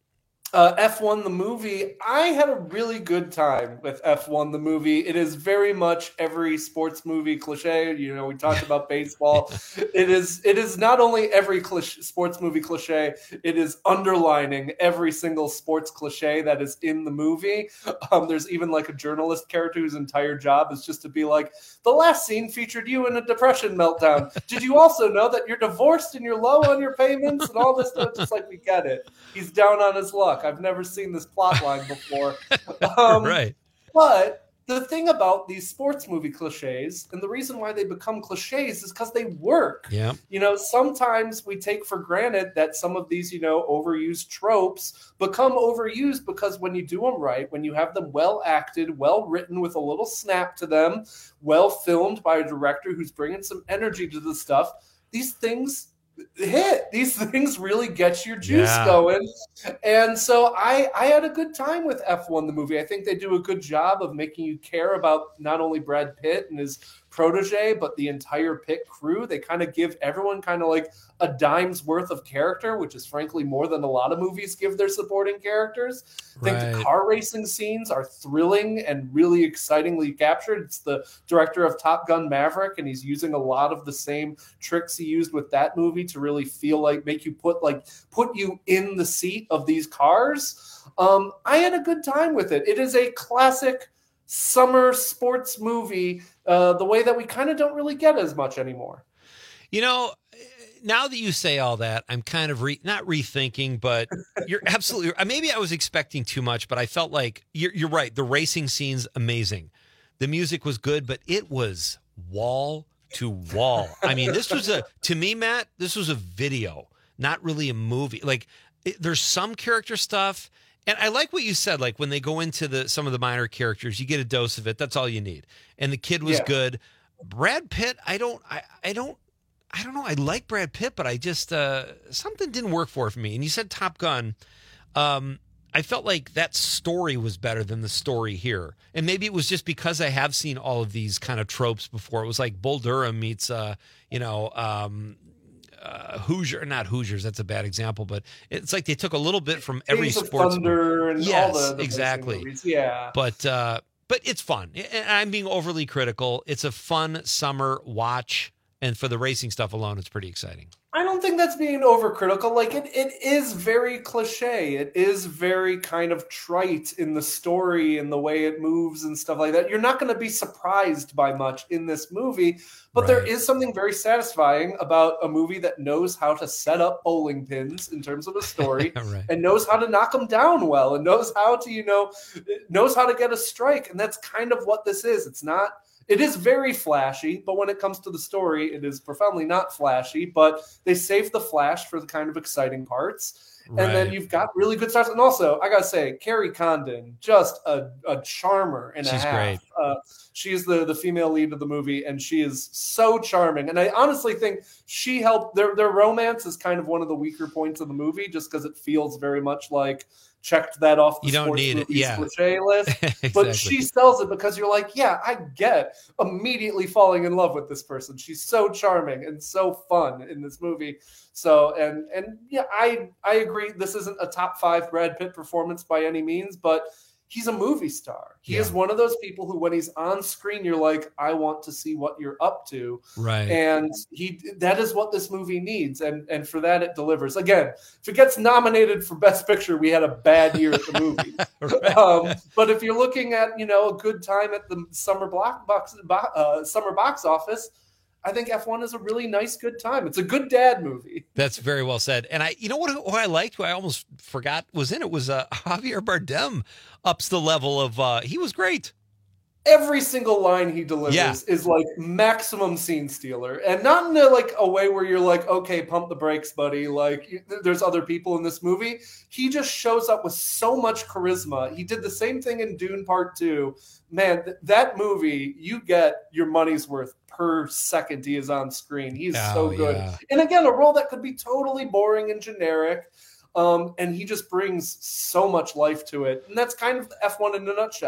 Uh, F one the movie, I had a really good time with F one the movie. It is very much every sports movie cliche. You know, we talked about baseball. It is it is not only every cliche, sports movie cliche, it is underlining every single sports cliche that is in the movie. Um, there's even like a journalist character whose entire job is just to be like, the last scene featured you in a depression meltdown. Did you also know that you're divorced and you're low on your payments and all this stuff? Just like, we get it. He's down on his luck. I've never seen this plot line before. Um, right. But the thing about these sports movie cliches, and the reason why they become cliches, is because they work. Yeah. You know, sometimes we take for granted that some of these, you know, overused tropes become overused because when you do them right, when you have them well acted, well written with a little snap to them, well filmed by a director who's bringing some energy to the stuff, these things hit. These things really get your juice Yeah. going. And so I, I had a good time with F one the movie. I think they do a good job of making you care about not only Brad Pitt and his protege, but the entire Pitt crew. They kind of give everyone kind of like a dime's worth of character, which is frankly more than a lot of movies give their supporting characters. I think the Right. car racing scenes are thrilling and really excitingly captured. It's the director of Top Gun Maverick, and he's using a lot of the same tricks he used with that movie to really feel like, make you put like, put you in the seat of these cars. Um, I had a good time with it. It is a classic summer sports movie, uh, the way that we kind of don't really get as much anymore. You know, now that you say all that, I'm kind of re- not rethinking, but you're absolutely maybe I was expecting too much, but I felt like you're, you're right. The racing scene's amazing. The music was good, but it was wall to wall. I mean, this was a, to me, Matt, this was a video, not really a movie. Like it, there's some character stuff. And I like what you said, like when they go into the some of the minor characters, you get a dose of it. That's all you need. And the kid was Yeah. good. Brad Pitt, I don't, I, I don't, I don't know. I like Brad Pitt, but I just uh, something didn't work for, for me. And you said Top Gun. Um, I felt like that story was better than the story here. And maybe it was just because I have seen all of these kind of tropes before. It was like Bull Durham meets, uh, you know, um, uh, Hoosier, not Hoosiers. That's a bad example, but it's like they took a little bit from every Days of sports Thunder and yes, all the, the racing exactly. movies. Yeah. But uh, but it's fun. And I'm being overly critical. It's a fun summer watch, and for the racing stuff alone, it's pretty exciting. I don't think that's being overcritical. Like it, it is very cliche. It is very kind of trite in the story and the way it moves and stuff like that. You're not going to be surprised by much in this movie, but there Right. is something very satisfying about a movie that knows how to set up bowling pins in terms of a story Right. and knows how to knock them down well and knows how to, you know, knows how to get a strike. And that's kind of what this is. It's not. It is very flashy, but when it comes to the story, it is profoundly not flashy, but they save the flash for the kind of exciting parts. And then Right. you've got really good stars. And also, I got to say, Carrie Condon, just a, a charmer and She's a half. great. Uh, she is the, the female lead of the movie, and she is so charming. And I honestly think she helped. Their, their romance is kind of one of the weaker points of the movie, just because it feels very much like checked that off the You don't sports need it, movies yeah. cliche list. Exactly. But she sells it because you're like, yeah, I get immediately falling in love with this person. She's so charming and so fun in this movie. So, and and yeah, I I agree. This isn't a top five Brad Pitt performance by any means, but he's a movie star. He is Yeah. one of those people who, when he's on screen, you're like, I want to see what you're up to. Right. And he that is what this movie needs. And and for that, it delivers. Again, if it gets nominated for Best Picture, we had a bad year at the movie. Right. um, but if you're looking at, you know, a good time at the summer block box, bo- uh, summer box office, I think F one is a really nice, good time. It's a good dad movie. That's very well said. And I, you know what, who I liked, who I almost forgot was in it, was uh, Javier Bardem ups the level of, uh, he was great. Every single line he delivers Yeah. is like maximum scene stealer, and not in a, like a way where you're like, okay, pump the brakes, buddy. Like you- there's other people in this movie. He just shows up with so much charisma. He did the same thing in Dune Part Two. Man, th- that movie, you get your money's worth per second he is on screen. He's so Oh, good. yeah. And again, a role that could be totally boring and generic. Um, and he just brings so much life to it. And that's kind of F one in a nutshell.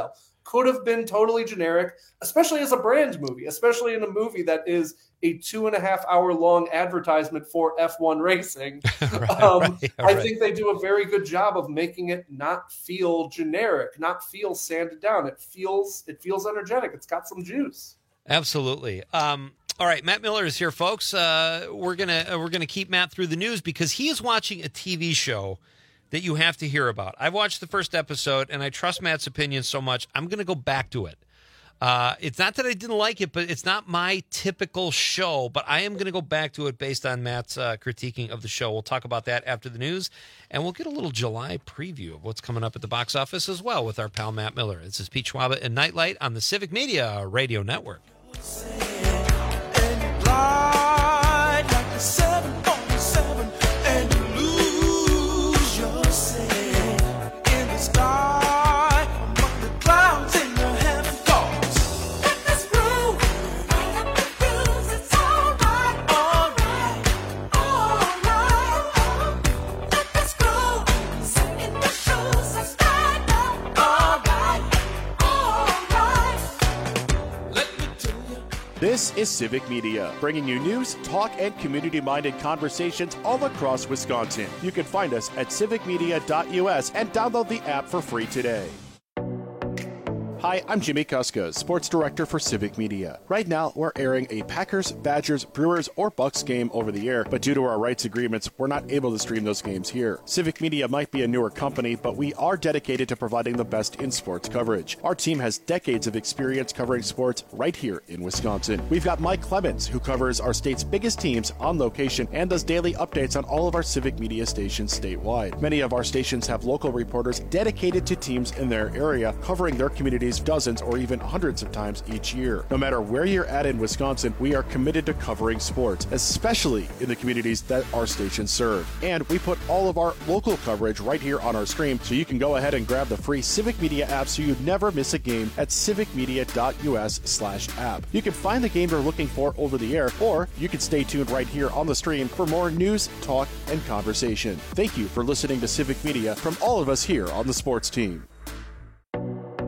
could have been totally generic, especially as a brand movie, especially in a movie that is a two and a half hour long advertisement for F one racing. right, um, right, I right. think they do a very good job of making it not feel generic, not feel sanded down. It feels it feels energetic. It's got some juice. Absolutely. Um, all right, Matt Miller is here, folks. Uh, we're gonna uh, we're gonna keep Matt through the news because he is watching a T V show that you have to hear about. I've watched the first episode, and I trust Matt's opinion so much, I'm going to go back to it. Uh, it's not that I didn't like it, but it's not my typical show, but I am going to go back to it based on Matt's uh, critiquing of the show. We'll talk about that after the news, and we'll get a little July preview of what's coming up at the box office as well with our pal Matt Miller. This is Pete Schwaba and Nightlight on the Civic Media Radio Network. Glide like the seven forty-seven and you lose yourself in the sky among the clouds in the heaven cause let this groove right up the grooves. It's alright, alright, alright. Let this groove sit in the shoes and stand up. Alright, alright. Let me tell you. This is Civic Media, bringing you news, talk, and community-minded conversations all across Wisconsin. You can find us at civic media dot U S and download the app for free today. Hi, I'm Jimmy Kuska, Sports Director for Civic Media. Right now, we're airing a Packers, Badgers, Brewers, or Bucks game over the air, but due to our rights agreements, we're not able to stream those games here. Civic Media might be a newer company, but we are dedicated to providing the best in sports coverage. Our team has decades of experience covering sports right here in Wisconsin. We've got Mike Clemens, who covers our state's biggest teams on location and does daily updates on all of our Civic Media stations statewide. Many of our stations have local reporters dedicated to teams in their area, covering their communities dozens or even hundreds of times each year. No matter where you're at in Wisconsin, we are committed to covering sports, especially in the communities that our stations serve. And we put all of our local coverage right here on our stream, so you can go ahead and grab the free Civic Media app so you never miss a game at civic media dot U S slash app. You can find the game you're looking for over the air, or you can stay tuned right here on the stream for more news, talk, and conversation. Thank you for listening to Civic Media from all of us here on the sports team.